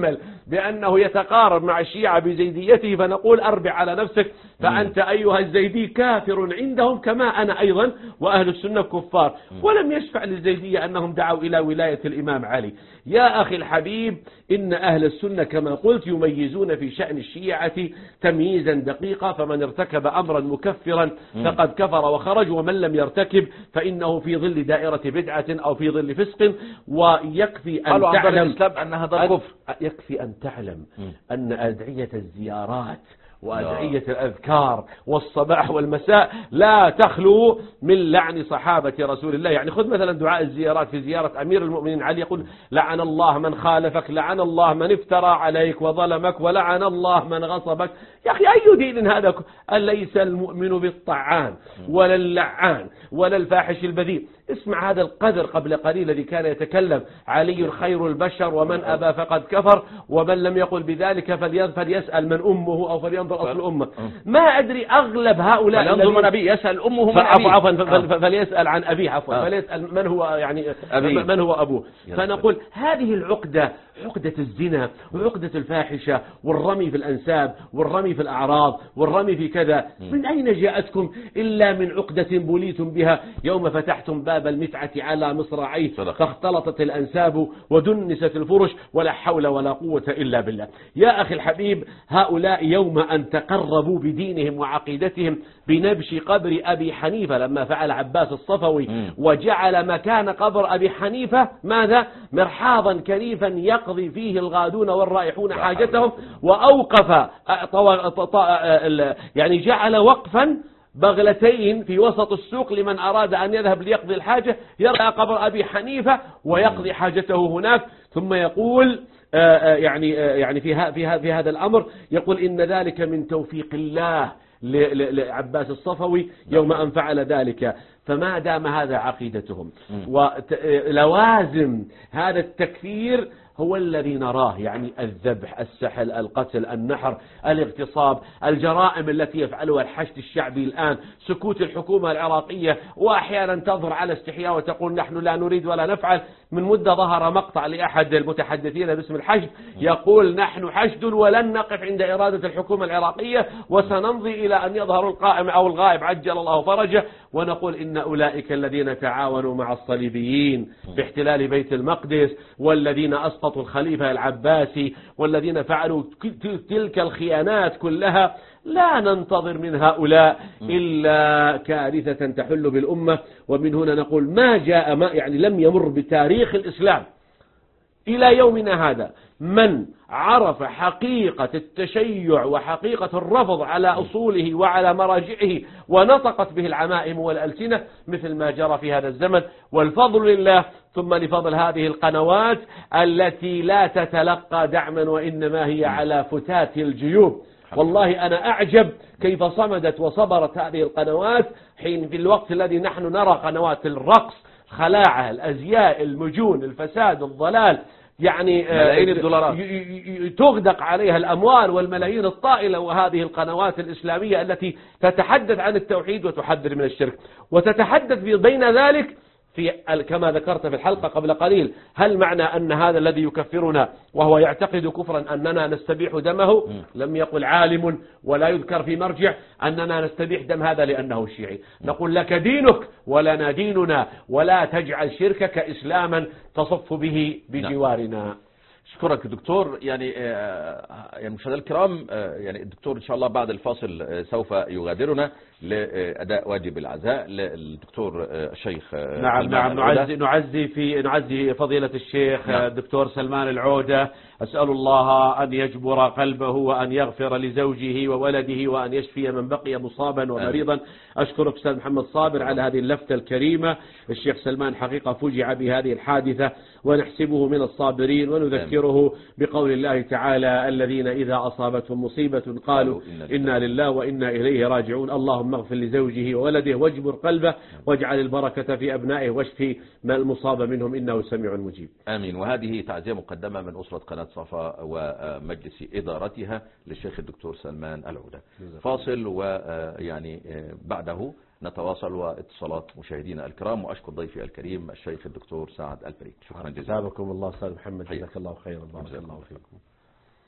بأنه يتقارب مع الشيعة بزيديته فنقول أربع على نفسك، فأنت أيها الزيدي كافر عندهم كما أنا أيضا وأهل السنة كفار. ولم يشفع للزيدية أنهم دعوا إلى ولاية الإمام علي. يا أخي الحبيب، إن أهل السنة كما قلت يميزون في شأن الشيعة تمييزا دقيقا، فمن ارتكب أمرا مكفرا فقد كفر وخرج، ومن لم يرتكب فإنه في ظل دائرة بدعة أو في ظل فسق. ويكفي أن تعلم أن هذا الكفر، يكفي أن تعلم أن أدعية الزيارات وأدعية الأذكار والصباح والمساء لا تخلو من لعن صحابة رسول الله. يعني خذ مثلا دعاء الزيارات في زيارة أمير المؤمنين علي، يقول لعن الله من خالفك، لعن الله من افترى عليك وظلمك، ولعن الله من غصبك. يا أخي أي دين هذا؟ أليس المؤمن بالطعان ولا اللعان ولا الفاحش البذيء؟ اسمع هذا القدر قبل قليل الذي كان يتكلم علي خير البشر ومن أبى فقد كفر، ومن لم يقل بذلك فليسأل من أمه أو فلينظر أصل أمه. ما أدري أغلب هؤلاء فلينظر من أبيه، يسأل أمه من أبيه، عفوا فليسأل عن أبيه، عفوا فليسأل من هو يعني أبيه. من هو أبوه. فنقول هذه العقدة، عقدة الزنا وعقدة الفاحشة والرمي في الأنساب والرمي في الأعراض والرمي في كذا، من أين جاءتكم إلا من عقدة بليتم بها يوم فتحتم باب المتعة على مصراعيه فاختلطت الأنساب ودنست الفرش ولا حول ولا قوة إلا بالله. يا أخي الحبيب، هؤلاء يوم أن تقربوا بدينهم وعقيدتهم بنبش قبر أبي حنيفة لما فعل عباس الصفوي وجعل مكان قبر أبي حنيفة ماذا؟ مرحاضا كنيفا يقضي فيه الغادون والرائحون حاجتهم، وأوقف يعني جعل وقفا بغلتين في وسط السوق لمن أراد أن يذهب ليقضي الحاجة، يرى قبر أبي حنيفة ويقضي حاجته هناك. ثم يقول يعني يعني في في هذا الأمر يقول إن ذلك من توفيق الله لعباس الصفوي يوم أن فعل ذلك. فما دام هذا عقيدتهم ولوازم هذا التكفير هو الذي نراه، يعني الذبح، السحل، القتل، النحر، الاغتصاب، الجرائم التي يفعلها الحشد الشعبي الآن، سكوت الحكومة العراقية، وأحيانا تظهر على استحياء وتقول نحن لا نريد ولا نفعل. من مدة ظهر مقطع لأحد المتحدثين باسم الحشد يقول نحن حشد ولن نقف عند إرادة الحكومة العراقية وسنمضي إلى أن يظهر القائم أو الغائب عجل الله فرجه، ونقول إن أولئك الذين تعاونوا مع الصليبيين باحتلال بيت المقدس والذين أسقطوا الخليفة العباسي والذين فعلوا تلك الخيانات كلها لا ننتظر من هؤلاء إلا كارثة تحل بالأمة. ومن هنا نقول ما جاء ما يعني لم يمر بتاريخ الإسلام إلى يومنا هذا من عرف حقيقة التشيع وحقيقة الرفض على أصوله وعلى مراجعه ونطقت به العمائم والألسنة مثل ما جرى في هذا الزمن. والفضل لله ثم لفضل هذه القنوات التي لا تتلقى دعما وإنما هي على فتات الجيوب. والله أنا أعجب كيف صمدت وصبرت هذه القنوات حين في الوقت الذي نحن نرى قنوات الرقص، خلاعة، الأزياء، المجون، الفساد، الضلال، يعني ملايين الدولارات تغدق عليها الأموال والملايين الطائلة، وهذه القنوات الإسلامية التي تتحدث عن التوحيد وتحذر من الشرك وتتحدث بين ذلك في كما ذكرت في الحلقة قبل قليل. هل معنى أن هذا الذي يكفرنا وهو يعتقد كفرا أننا نستبيح دمه؟ لم يقل عالم ولا يذكر في مرجع أننا نستبيح دم هذا لأنه شيعي. نقول لك دينك ولنا ديننا، ولا تجعل شركك إسلاما تصف به بجوارنا. أشكرك دكتور. يعني يعني مشاهدينا الكرام، يعني الدكتور إن شاء الله بعد الفاصل سوف يغادرنا لأداء واجب العزاء للدكتور الشيخ. نعم نعم نعزي نعزي في نعزي فضيلة الشيخ نعم. الدكتور سلمان العودة. أسأل الله أن يجبر قلبه وأن يغفر لزوجه وولده وأن يشفي من بقي مصابا ومريضا. أشكرك أستاذ محمد صابر على هذه اللفتة الكريمة. الشيخ سلمان حقيقة فجع بهذه الحادثة ونحسبه من الصابرين ونذكره بقول الله تعالى الذين إذا أصابتهم مصيبة قالوا إنا لله وإنا إليه راجعون. اللهم اغفر لزوجه وولده واجبر قلبه واجعل البركة في أبنائه واشفي ما المصاب منهم إنه سميع مجيب. آمين. وهذه تعزية مقدمة من أسرة قناة صفا ومجلس إدارتها للشيخ الدكتور سلمان العودة. فاصل ويعني بعده نتواصل واتصالات مشاهدينا الكرام. وأشكر ضيفي الكريم الشيخ الدكتور سعد البريد. شكرا جزيلا. جزاكم الله أستاذ محمد، جزاك الله خيرا. بارك الله فيكم.